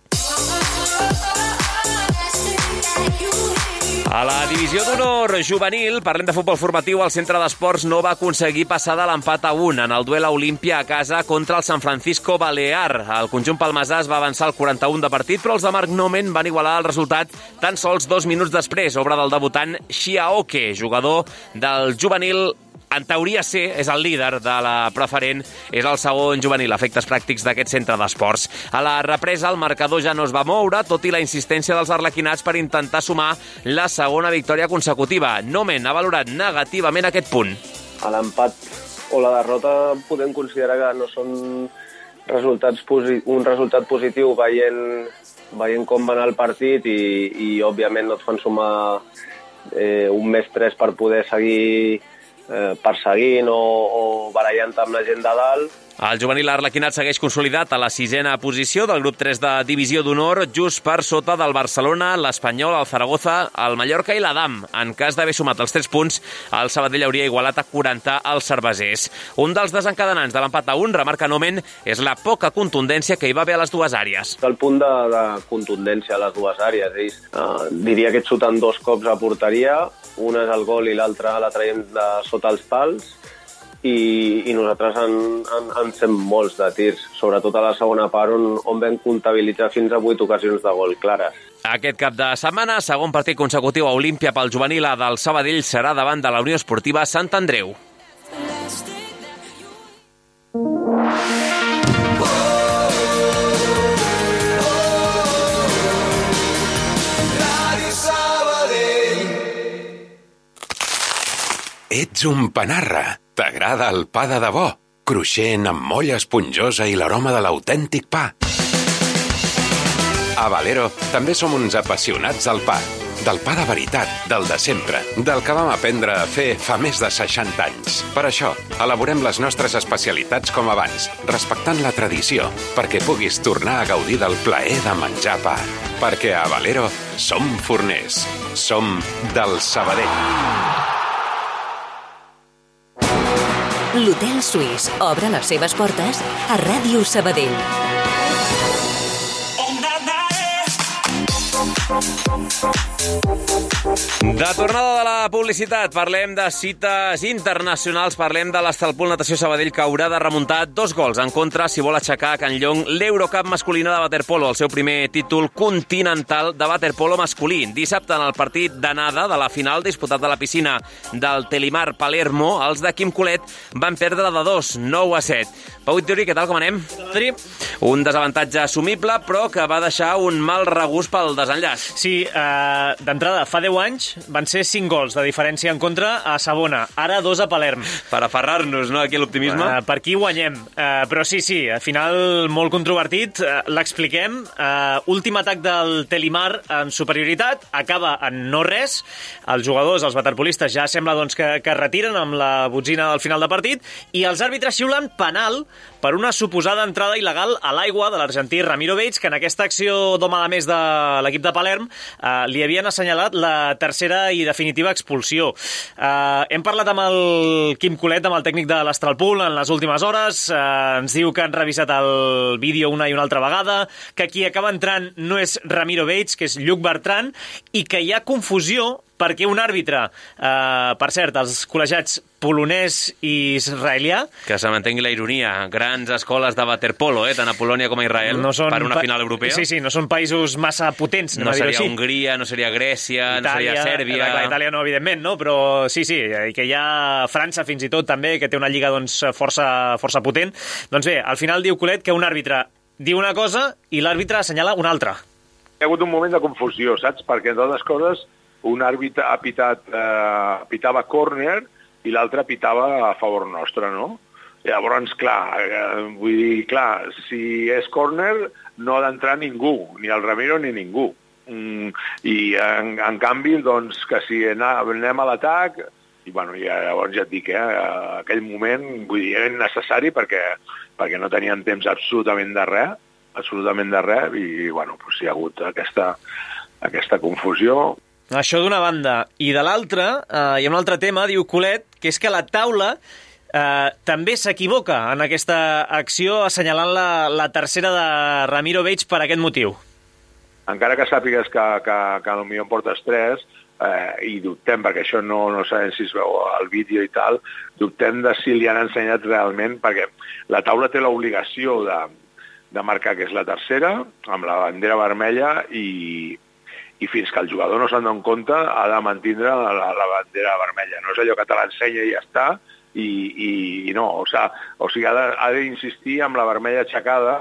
A la divisió d'honor juvenil, parlem de futbol formatiu, el centre d'esports no va aconseguir passar de l'empat a un en el duel a Olímpia a casa contra el San Francisco Balear. El conjunt palmesà es va avançar al quaranta-un de partit, però els de Marc Nomen van igualar el resultat tan sols dos minuts després, obra del debutant Xiaoke, jugador del juvenil. En teoria C, és el líder de la preferent, és el segon juvenil, efectes pràctics d'aquest centre d'esports. A la represa, el marcador ja no es va moure, tot i la insistència dels arlequinats per intentar sumar la segona victòria consecutiva. Nomen ha valorat negativament aquest punt. A l'empat o la derrota podem considerar que no són resultats posi- un resultat positiu veient, veient com va anar el partit i, i òbviament no et fan sumar eh, un més tres per poder seguir Eh, perseguint o, o barallant amb la gent de dalt. El juvenil arlequinat segueix consolidat a la sisena posició del grup tres de Divisió d'Honor, just per sota del Barcelona, l'Espanyol, el Zaragoza, el Mallorca i l'Adam. En cas d'haver sumat els tres punts, el Sabadell hauria igualat a quaranta als cervesers. Un dels desencadenants de l'empat a un, remarca Nomen, és la poca contundència que hi va haver a les dues àrees. El punt de, de contundència a les dues àrees. Ells, eh, diria que et xuten dos cops a porteria, un és el gol i l'altre la traiem de sota els pals, i, i nosaltres en, en, en fem molts de tirs, sobretot a la segona part on, on vam comptabilitzar fins a vuit ocasions de gol clares. Aquest cap de setmana, segon partit consecutiu a Olímpia pel juvenil A del Sabadell serà davant de la Unió Esportiva Sant Andreu. Ets un panarra. T'agrada el pa de debò, cruixent amb molla esponjosa i l'aroma de l'autèntic pa. A Valero també som uns apassionats del pa. Del pa de veritat, del de sempre, del que vam aprendre a fer fa més de seixanta anys. Per això, elaborem les nostres especialitats com abans, respectant la tradició, perquè puguis tornar a gaudir del plaer de menjar pa. Perquè a Valero som forners. Som del Sabadell. L'Hotel Suís obre les seves portes a Ràdio Sabadell. De tornada de la publicitat, parlem de cites internacionals, parlem de l'Estalpol Natació Sabadell, que haurà de remuntar dos gols en contra si vol aixecar a Can Llong l'Eurocup masculina de waterpolo, el seu primer títol continental de waterpolo masculí. Dissabte, en el partit d'anada de la final disputat a la piscina del Telimar Palermo, els de Quim Colet van perdre de dos, nou a set. Pau Ituri, què tal, com anem? Un desavantatge assumible, però que va deixar un mal regust pel desenllaç. Sí, eh, d'entrada, fa deu anys van ser cinc gols de diferència en contra a Savona, ara dos a Palerm. Per aferrar-nos, no?, aquí a l'optimisme. Uh, per aquí guanyem. Uh, però sí, sí, al final molt controvertit. Uh, l'expliquem. Uh, últim atac del Telimar en superioritat, acaba en no res. Els jugadors, els waterpolistes, ja sembla doncs, que, que retiren amb la botzina del final de partit i els àrbitres xiulen penal per una suposada entrada il·legal a l'aigua de l'argentí Ramiro Bates, que en aquesta acció d'home de més de l'equip de Palerm eh, li havien assenyalat la tercera i definitiva expulsió. Eh, hem parlat amb el Quim Colet, amb el tècnic de l'Estralpool, en les últimes hores. Eh, ens diu que han revisat el vídeo una i una altra vegada, que qui acaba entrant no és Ramiro Bates, que és Lluc Bertran, i que hi ha confusió perquè un àrbitre, eh, per cert, els col·legiats polonès i israelià... Que se mantengui la ironia. Grans escoles de waterpolo, eh, tant a Polònia com a Israel, no són per una pa... final europea. Sí, sí, no són països massa potents, no seria així. Hongria, no seria Grècia, Itàlia, no seria Sèrbia... Clar, Itàlia no, evidentment, no? Però sí, sí, i que hi ha França fins i tot també, que té una lliga doncs, força, força potent. Doncs bé, al final diu Colet que un àrbitre diu una cosa i l'àrbitre assenyala una altra. Hi ha hagut un moment de confusió, saps? Perquè, entre altres coses, un àrbitre ha pitat, eh, pitava córner i l'altre pitava a favor nostre, no? Llavors, clar, eh, vull dir, clar, si és córner no ha d'entrar ningú, ni el Ramiro ni ningú. Mm, I, en, en canvi, doncs, que si anem a l'atac, i bueno, ja, llavors ja et dic, eh, aquell moment, vull dir, era innecessari perquè, perquè no tenien temps absolutament de res, absolutament de res, i, bueno, doncs hi ha hagut aquesta, aquesta confusió. Això d'una banda. I de l'altra, eh, hi ha un altre tema, diu Colet, que és que la taula eh, també s'equivoca en aquesta acció assenyalant la, la tercera de Ramiro Veig per aquest motiu. Encara que sàpigues que, que, que potser en portes tres, eh, i dubtem, perquè això no, no sabem si es veu al vídeo i tal, dubtem de si li han ensenyat realment, perquè la taula té l'obligació de, de marcar que és la tercera, amb la bandera vermella, i... i fins que el jugador no se'n doni compte ha de mantindre la, la bandera vermella. No és allò que te l'ensenya i ja està, i, i, i no, o sigui, o sigui ha d'insistir amb la vermella aixecada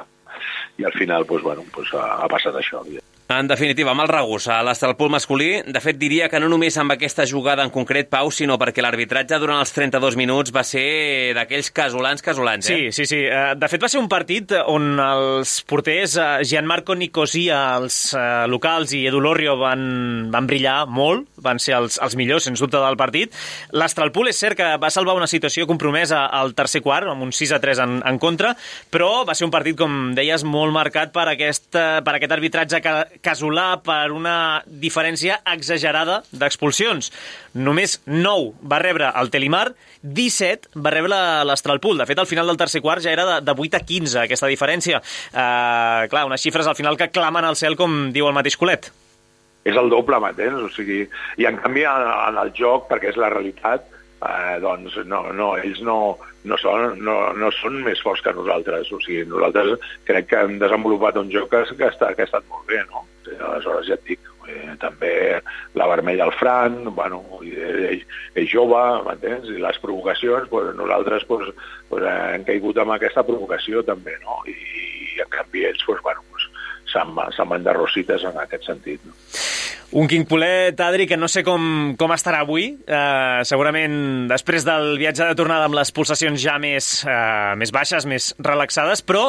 i al final doncs, bueno, doncs ha, ha passat això. En definitiva, amb el regús a l'Estralpol masculí, de fet diria que no només amb aquesta jugada en concret, Pau, sinó perquè l'arbitratge durant els trenta-dos minuts va ser d'aquells casolans, casolans, eh? Sí, sí, sí. De fet, va ser un partit on els porters Gianmarco Nicosia, els locals, i Edu Lorrio van, van brillar molt, van ser els, els millors, sens dubte, del partit. L'Estralpol és cert que va salvar una situació compromesa al tercer quart, amb un sis a tres en, en contra, però va ser un partit, com deies, molt marcat per aquest, per aquest arbitratge que casolà, per una diferència exagerada d'expulsions. Només nou va rebre el Telimar, disset va rebre l'Estralpol. De fet, al final del tercer quart ja era de, de vuit a quinze, aquesta diferència. Uh, clar, unes xifres al final que clamen al cel, com diu el mateix Colet. És el doble, m'entens? O sigui, i en canvi en, en el joc, perquè és la realitat, eh, doncs no, no, ells no, no, són, no, no són més forts que nosaltres. O sigui, nosaltres crec que hem desenvolupat un joc que, que, està, que ha estat molt bé, no? Aleshores ja et dic, eh, també la vermella al Fran, bueno, ell és jove, m'entens? I les provocacions, pues, nosaltres pues, pues, hem caigut amb aquesta provocació també, no? I, i en canvi ells, pues, bueno, pues, se'n se van de rosites en aquest sentit, no? Un Quimcolet, Adri, que no sé com, com estarà avui, eh, segurament després del viatge de tornada amb les pulsacions ja més, eh, més baixes, més relaxades, però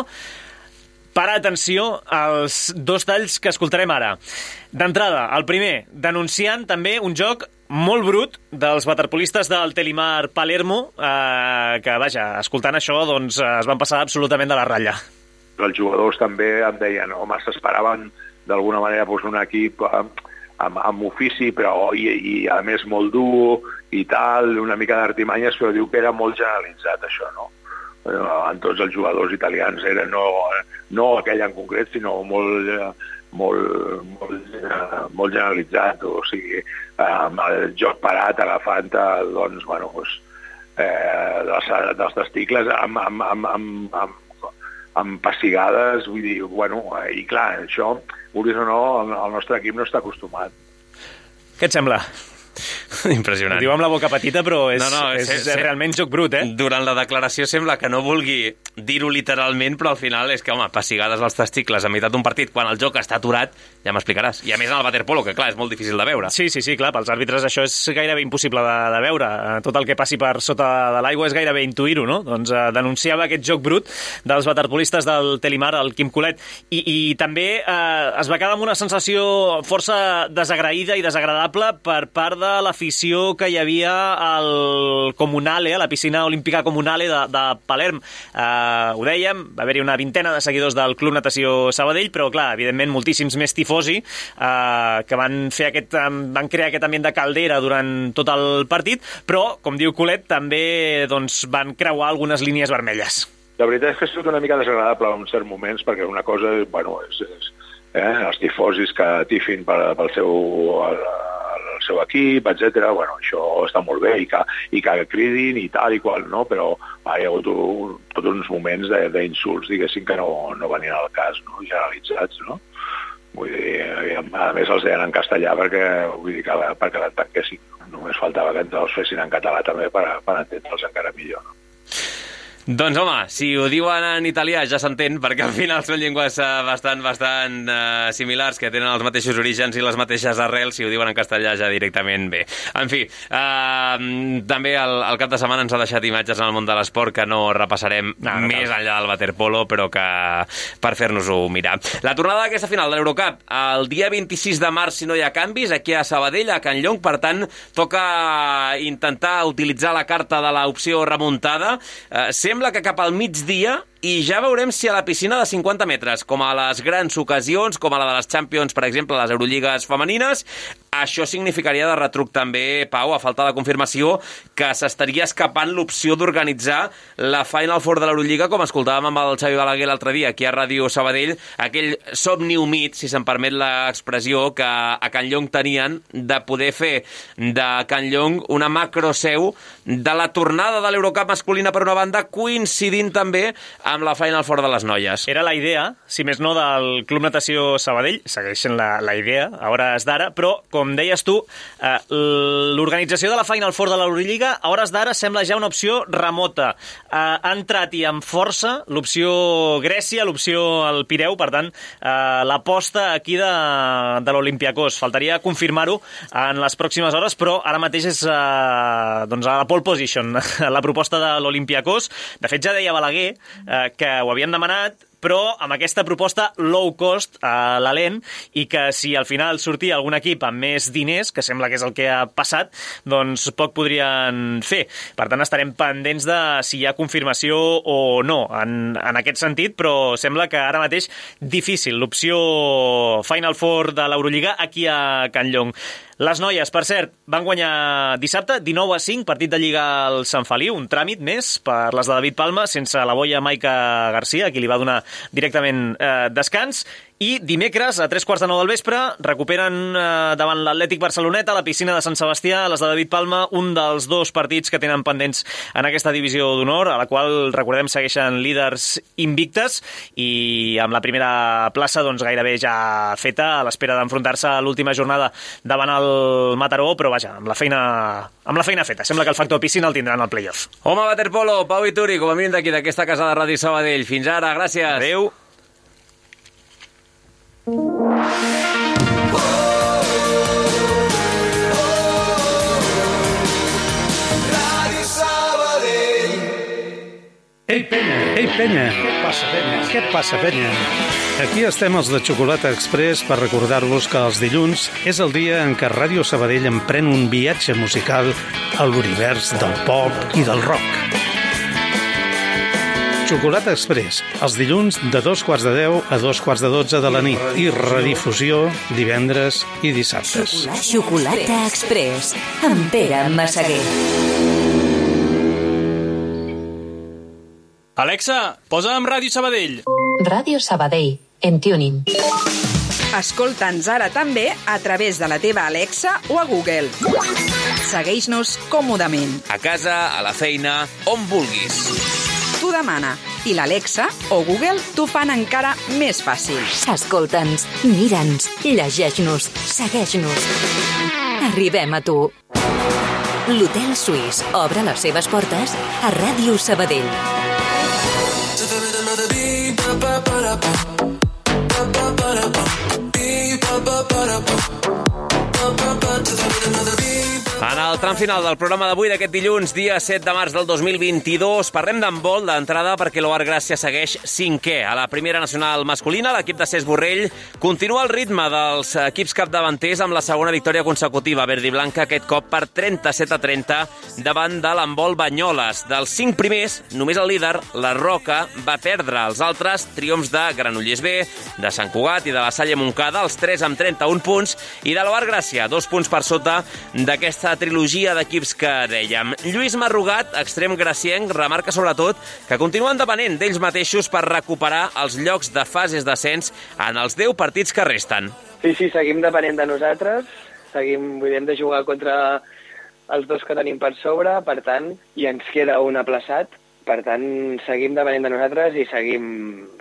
para atenció als dos talls que escoltarem ara. D'entrada, el primer, denunciant també un joc molt brut dels waterpolistes del Telimar Palermo, eh, que, vaja, escoltant això, doncs es van passar absolutament de la ratlla. Els jugadors també em deien, home, s'esperaven d'alguna manera doncs, un equip amb, amb ofici, però i, i a més molt dur i tal, una mica d'artimanyes, però diu que era molt generalitzat això, no? En tots els jugadors italians era no, no aquell en concret, sinó molt, molt, molt, molt generalitzat, o sigui, el joc parat agafant doncs, bueno, doncs, eh, dels, dels testicles amb, amb, amb, amb, amb, amb pessigades, vull dir, bueno, i clar, això, vulguis o no, el, el nostre equip no està acostumat. Què et sembla? Impressionant. Ho diu amb la boca petita, però és, no, no, és, és, és realment joc brut, eh? Durant la declaració sembla que no vulgui dir-ho literalment, però al final és que, home, pessigades als testicles a meitat d'un partit, quan el joc està aturat, ja m'explicaràs. I a més en el waterpolo, que clar, és molt difícil de veure. Sí, sí, sí, clar, pels àrbitres això és gairebé impossible de, de veure. Tot el que passi per sota de l'aigua és gairebé intuir-ho, no? Doncs eh, denunciava aquest joc brut dels waterpolistes del Telimar, el Quimcolet, i, i també eh, es va quedar amb una sensació força desagraïda i desagradable per part de l'afició que hi havia al Comunale, a la piscina olímpica Comunale de, de Palerm. Eh, ho dèiem, va haver-hi una vintena de seguidors del Club Natació Sabadell, però clar, evidentment moltíssims més tifosi eh, que van fer aquest, van crear aquest ambient de caldera durant tot el partit, però, com diu Colet, també doncs, van creuar algunes línies vermelles. La veritat és que ha estat una mica desagradable en certs moments, perquè una cosa, bueno, és, és eh, els tifosis que tifin pel, pel seu... El, el el seu equip, etcètera. Bueno, això està molt bé i que, i que cridin i tal i qual, no? Però va, hi ha hagut un, tots uns moments d'insults, diguéssim, que no, no venien al cas, no? Generalitzats, no? Vull dir, a més els deien en castellà perquè, vull dir, que, perquè l'entenguessin. Només faltava que els fessin en català també per, per entendre'ls encara millor, no? Doncs home, si ho diuen en italià ja s'entén, perquè al final són llengües bastant, bastant uh, similars, que tenen els mateixos orígens i les mateixes arrels. Si ho diuen en castellà ja directament bé. En fi, uh, també el, el cap de setmana ens ha deixat imatges en el món de l'esport que no repassarem no, no més cal. enllà del waterpolo, però que per fer-nos-ho mirar. La tornada d'aquesta final de l'Eurocup, el dia vint-i-sis de març, si no hi ha canvis, aquí a Sabadell, a Can Llong, per tant, toca intentar utilitzar la carta de l'opció remuntada. Uh, Sembla que cap al migdia i ja veurem si a la piscina de cinquanta metres, com a les grans ocasions, com a la de les Champions, per exemple, les Eurolligues femenines, això significaria de retruc també, Pau, a falta de confirmació, que s'estaria escapant l'opció d'organitzar la Final Four de l'Eurolliga, com escoltàvem amb el Xavi Balaguer l'altre dia, aquí a Ràdio Sabadell, aquell somni humit, si se'n permet l'expressió, que a Can Llong tenien, de poder fer de Can Llong una macroseu de la tornada de l'Eurocup masculina per una banda, coincidint també amb la Final Four de les noies. Era la idea, si més no, del Club Natació Sabadell, segueixen la, la idea, a hores d'ara, però, com deies tu, eh, l'organització de la Final Four de l'Eurolliga, a hores d'ara, sembla ja una opció remota. Eh, ha entrat i amb força l'opció Grècia, l'opció al Pireu, per tant, eh, l'aposta aquí de, de l'Olympiakos. Faltaria confirmar-ho en les pròximes hores, però ara mateix és eh, doncs a la pole position, la proposta de l'Olympiakos. De fet, ja deia Balaguer eh, que ho havien demanat, però amb aquesta proposta low cost a l'Alent, i que si al final sortia algun equip amb més diners, que sembla que és el que ha passat, doncs poc podrien fer. Per tant, estarem pendents de si hi ha confirmació o no en, en aquest sentit, però sembla que ara mateix difícil l'opció Final Four de l'Eurolliga aquí a Can Llong. Les noies, per cert, van guanyar dissabte dinou a cinc, partit de Lliga al Sant Feliu, un tràmit més per les de David Palma, sense la boia Maica Garcia, qui li va donar directament eh, descans. I dimecres, a tres quarts de nou del vespre, recuperen eh, davant l'Atlètic Barceloneta, a la piscina de Sant Sebastià, les de David Palma, un dels dos partits que tenen pendents en aquesta divisió d'honor, a la qual, recordem, segueixen líders invictes, i amb la primera plaça doncs, gairebé ja feta, a l'espera d'enfrontar-se a l'última jornada davant el Mataró, però vaja, amb la feina, amb la feina feta. Sembla que el factor piscina el tindran al playoff. Home, waterpolo, Pau Ituri, com a mínim d'aquí, d'aquesta casa de Ràdio Sabadell. Fins ara, gràcies. Adéu. Ei, penya, ei, penya. Què passa, penya? Què passa, penya? Aquí estem els de Xocolata Express per recordar-vos que els dilluns és el dia en què Ràdio Sabadell emprèn un viatge musical a l'univers del pop i del rock. Xocolata Express, els dilluns de dos quarts de deu a dos quarts de dotze de la nit i redifusió divendres i dissabtes. Xocolata Express, amb Pere Massaguer. Alexa, posa'm Ràdio Sabadell. Ràdio Sabadell, en tuning. Escolta'ns ara també a través de la teva Alexa o a Google. Segueix-nos còmodament. A casa, a la feina, on vulguis. Tu demana, i l'Alexa o Google t'ho fan encara més fàcil. Escolta'ns, mira'ns, llegeix-nos, segueix-nos. Arribem a tu. L'Hotel Suís obre les seves portes a Ràdio Sabadell. En el tram final del programa d'avui, d'aquest dilluns, dia set de març del dos mil vint-i-dos, parlem d'handbol d'entrada perquè l'O Ar Gràcia segueix cinquè. A la primera nacional masculina, l'equip de Cesc Borrell continua el ritme dels equips capdavanters amb la segona victòria consecutiva verd i blanca, aquest cop per trenta-set a trenta davant de l'handbol Banyoles. Dels cinc primers, només el líder, la Roca, va perdre. Els altres, triomfs de Granollers B, de Sant Cugat i de la Salle Montcada, els tres amb trenta-un punts, i de l'O Ar Gràcia, dos punts per sota d'aquesta trilogia d'equips que dèiem. Lluís Marrugat, extrem gracienc, remarca sobretot que continuen depenent d'ells mateixos per recuperar els llocs de fases d'ascens en els deu partits que resten. Sí, sí, seguim depenent de nosaltres. seguim, vull dir, hem de jugar contra els dos que tenim per sobre, per tant, i ens queda un aplaçat, per tant, seguim depenent de nosaltres i seguim,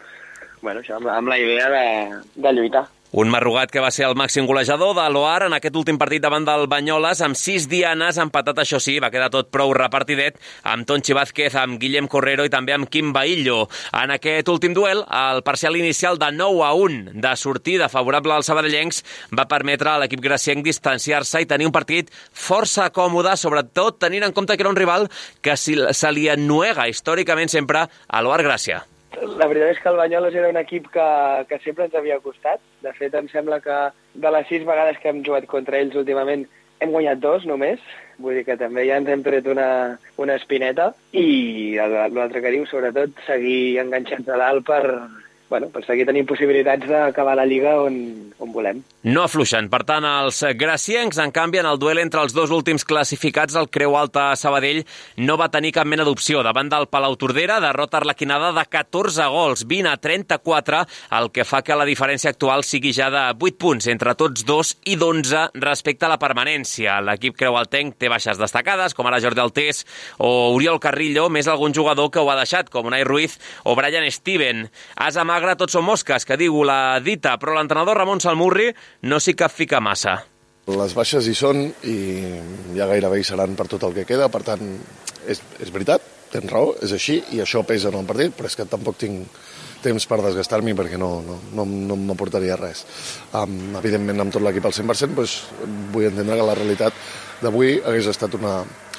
bueno, això, amb, amb la idea de, de lluitar. Un Marrugat que va ser el màxim golejador de l'Oar en aquest últim partit davant del Banyoles, amb sis dianes, empatat, això sí, va quedar tot prou repartidet, amb Tonchi Vázquez, amb Guillem Correro i també amb Quim Bahillo. En aquest últim duel, el parcial inicial de nou a un de sortida favorable als sabadellencs va permetre a l'equip gracienc distanciar-se i tenir un partit força còmode, sobretot tenint en compte que era un rival que se li ennuega històricament sempre a l'Oar Gràcia. La veritat és que el Banyoles era un equip que, que sempre ens havia costat. De fet, em sembla que de les sis vegades que hem jugat contra ells últimament hem guanyat dos només. Vull dir que també ja ens hem tret una, una espineta. I l'altre que diu, sobretot, seguir enganxats a dalt per, bueno, per seguir tenint possibilitats d'acabar la Lliga on, on volem. No afluixen. Per tant, els graciencs, en canvi, en el duel entre els dos últims classificats, el Creu Alta Sabadell no va tenir cap mena d'opció. Davant del Palau Tordera, derrota arlequinada de catorze gols, vint a trenta-quatre, el que fa que la diferència actual sigui ja de vuit punts entre tots dos i d'onze respecte a la permanència. L'equip creualtenc té baixes destacades, com ara Jordi Altés o Oriol Carrillo, més algun jugador que ho ha deixat, com Unai Ruiz o Brian Steven. Asa Magra, tots són mosques, que diu la dita, però l'entrenador Ramon Salmurri no s'hi cap fica massa. Les baixes hi són i ja gairebé hi seran per tot el que queda, per tant, és, és veritat, tens raó, és així, i això pesa en el partit, però és que tampoc tinc temps per desgastar-m'hi perquè no, no, no, no m'aportaria res. Um, evidentment, amb tot l'equip al cent per cent, doncs, vull entendre que la realitat d'avui hagués estat una,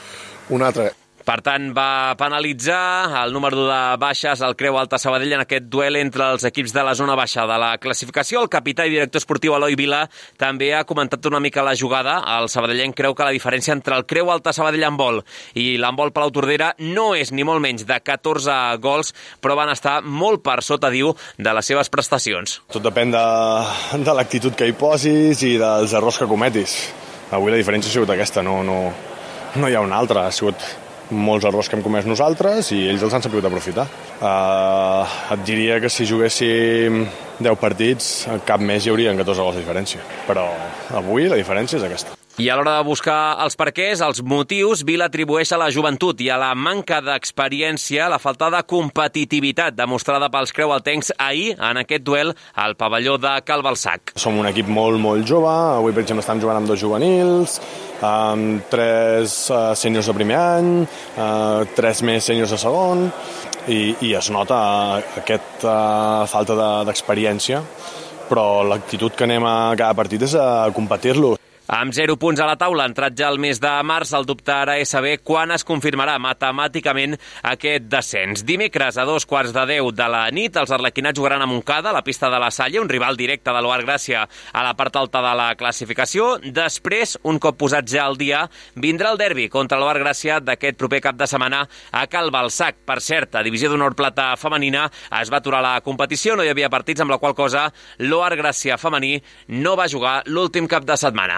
una altra. Per tant, va penalitzar el número de baixes al Creu Alta Sabadell en aquest duel entre els equips de la zona baixa de la classificació. El capità i director esportiu Eloi Vila també ha comentat una mica la jugada. El sabadellenc creu que la diferència entre el Creu Alta Sabadell handbol i l'handbol Palau Tordera no és ni molt menys de catorze gols, però van estar molt per sota, diu, de les seves prestacions. Tot depèn de, de l'actitud que hi posis i dels errors que cometis. Avui la diferència ha sigut aquesta, no, no, no hi ha una altra, ha sigut molts errors que hem comès nosaltres i ells els han sabut aprofitar. Uh, et diria que si juguéssim deu partits, cap més hi haurien catorze gols de diferència. Però avui la diferència és aquesta. I a l'hora de buscar els perquès, els motius, Vila atribueix a la joventut i a la manca d'experiència, la falta de competitivitat demostrada pels creualtencs ahir en aquest duel al pavelló de Cal Balsac. Som un equip molt, molt jove. Avui, per exemple, estem jugant amb dos juvenils, amb tres uh, sèniors de primer any, uh, tres més sèniors de segon, i, i es nota aquesta uh, falta d'experiència, però l'actitud que anem a cada partit és a competir-lo. Amb zero punts a la taula, entrat ja el mes de març, el dubte ara és saber quan es confirmarà matemàticament aquest descens. Dimecres, a dos quarts de deu de la nit, els arlequinats jugaran a Montcada, a la pista de la Salle, un rival directe de l'Oar Gràcia a la part alta de la classificació. Després, un cop posats ja al dia, vindrà el derbi contra l'Oar Gràcia d'aquest proper cap de setmana a Cal Balsac. Per cert, a Divisió d'Honor Plata femenina es va aturar la competició, no hi havia partits, amb la qual cosa l'Oar Gràcia femení no va jugar l'últim cap de setmana.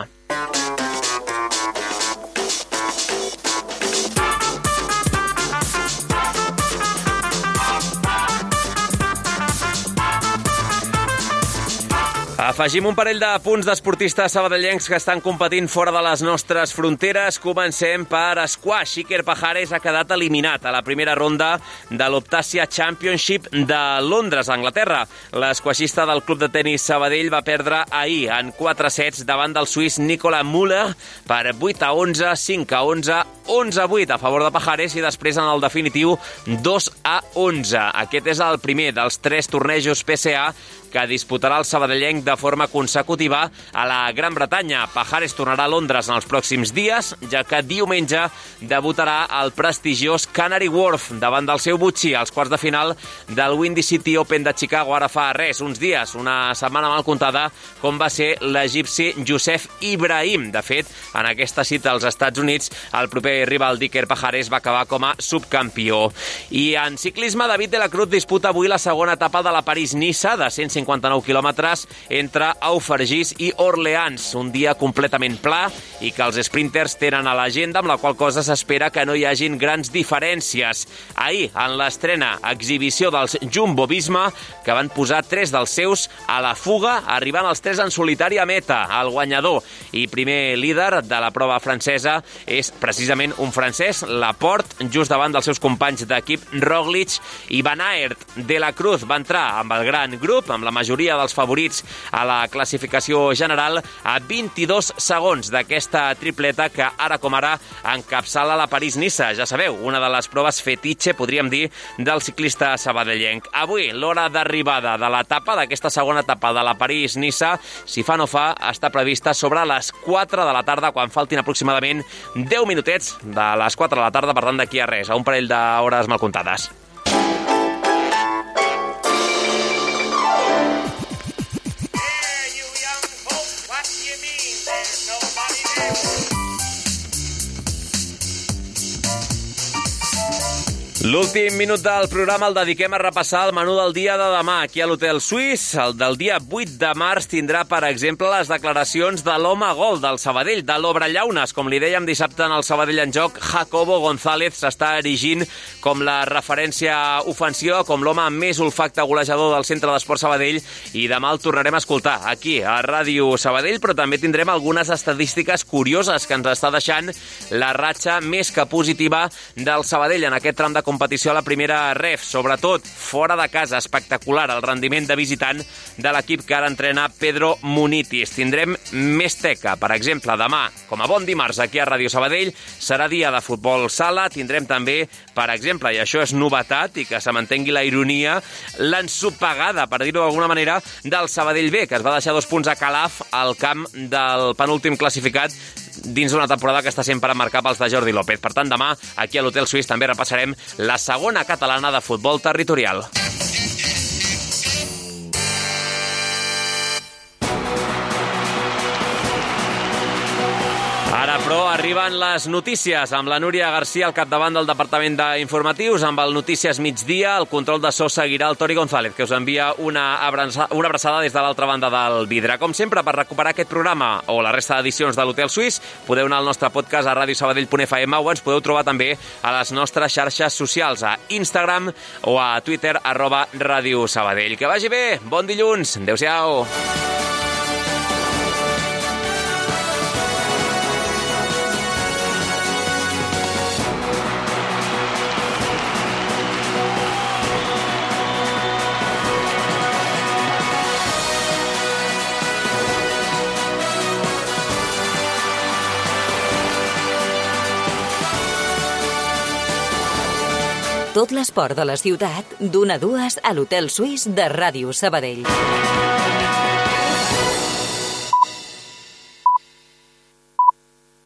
Afegim un parell de punts d'esportistes sabadellencs que estan competint fora de les nostres fronteres. Comencem per squash. Iker Pajares ha quedat eliminat a la primera ronda de l'Optasia Championship de Londres, a Anglaterra. L'esquaixista del club de tenis Sabadell va perdre ahir en quatre sets davant del suís Nicola Müller per vuit a onze, cinc a onze, onze a vuit a favor de Pajares i després en el definitiu dos a onze. Aquest és el primer dels tres tornejos P C A que disputarà el sabadellenc de forma consecutiva a la Gran Bretanya. Pajares tornarà a Londres en els pròxims dies, ja que diumenge debutarà al prestigiós Canary Wharf davant del seu butxí als quarts de final del Windy City Open de Chicago ara fa res, uns dies, una setmana mal comptada, com va ser l'egipci Youssef Ibrahim. De fet, en aquesta cita als Estats Units, el proper rival d'Iker Pajares va acabar com a subcampió. I en ciclisme, David de la Cruz disputa avui la segona etapa de la París-Niça de cent cinquanta cinquanta-nou quilòmetres entre Aufergís i Orleans. Un dia completament pla i que els sprinters tenen a l'agenda, amb la qual cosa s'espera que no hi hagin grans diferències. Ahir, en l'estrena exhibició dels Jumbo-Visma, que van posar tres dels seus a la fuga, arribant els tres en solitari a meta. El guanyador i primer líder de la prova francesa és precisament un francès, Laporte, just davant dels seus companys d'equip Roglic i Van Aert. De la Cruz va entrar amb el gran grup, amb la majoria dels favorits a la classificació general, a vint-i-dos segons d'aquesta tripleta que ara com ara encapçala la París-Niça. Ja sabeu, una de les proves fetitxe, podríem dir, del ciclista sabadellenc. Avui, l'hora d'arribada de l'etapa, d'aquesta segona etapa de la París-Niça, si fa no fa, està prevista sobre les quatre de la tarda, quan faltin aproximadament deu minutets de les quatre de la tarda, per tant d'aquí a res, a un parell d'hores mal comptades. L'últim minut del programa el dediquem a repassar el menú del dia de demà aquí a l'Hotel Suís. El del dia vuit de març tindrà, per exemple, les declaracions de l'home gol del Sabadell, de l'Obrellaunes. Com li dèiem dissabte en el Sabadell en joc, Jacobo González s'està erigint com la referència ofensiva, com l'home amb més olfacte golejador del Centre d'Esport Sabadell, i demà el tornarem a escoltar aquí a Ràdio Sabadell, però també tindrem algunes estadístiques curioses que ens està deixant la ratxa més que positiva del Sabadell en aquest tram de competició a la primera ref, sobretot fora de casa. Espectacular el rendiment de visitant de l'equip que ara entrena Pedro Munitis. Tindrem més teca, per exemple, demà, com a bon dimarts aquí a Ràdio Sabadell, serà dia de futbol sala. Tindrem també, per exemple, i això és novetat i que se mantengui la ironia, l'ensopegada, per dir-ho d'alguna manera, del Sabadell B, que es va deixar dos punts a Calaf al camp del penúltim classificat dins d'una temporada que està sempre marcada pels de Jordi López. Per tant, demà, aquí a l'Hotel Suís, també repassarem la segona catalana de futbol territorial. Ara, però, arriben les notícies amb la Núria García al capdavant del Departament d'Informatius. Amb el Notícies Migdia, el control de so seguirà el Tori González, que us envia una abraçada, una abraçada des de l'altra banda del vidre. Com sempre, per recuperar aquest programa o la resta d'edicions de l'Hotel Suís, podeu anar al nostre podcast a radiosabadell punt f m o ens podeu trobar també a les nostres xarxes socials, a Instagram o a Twitter, arroba Ràdio Sabadell. Que vagi bé, bon dilluns, adéu-siau. Tot l'esport de la ciutat, d'una a dues a l'Hotel Suís de Ràdio Sabadell.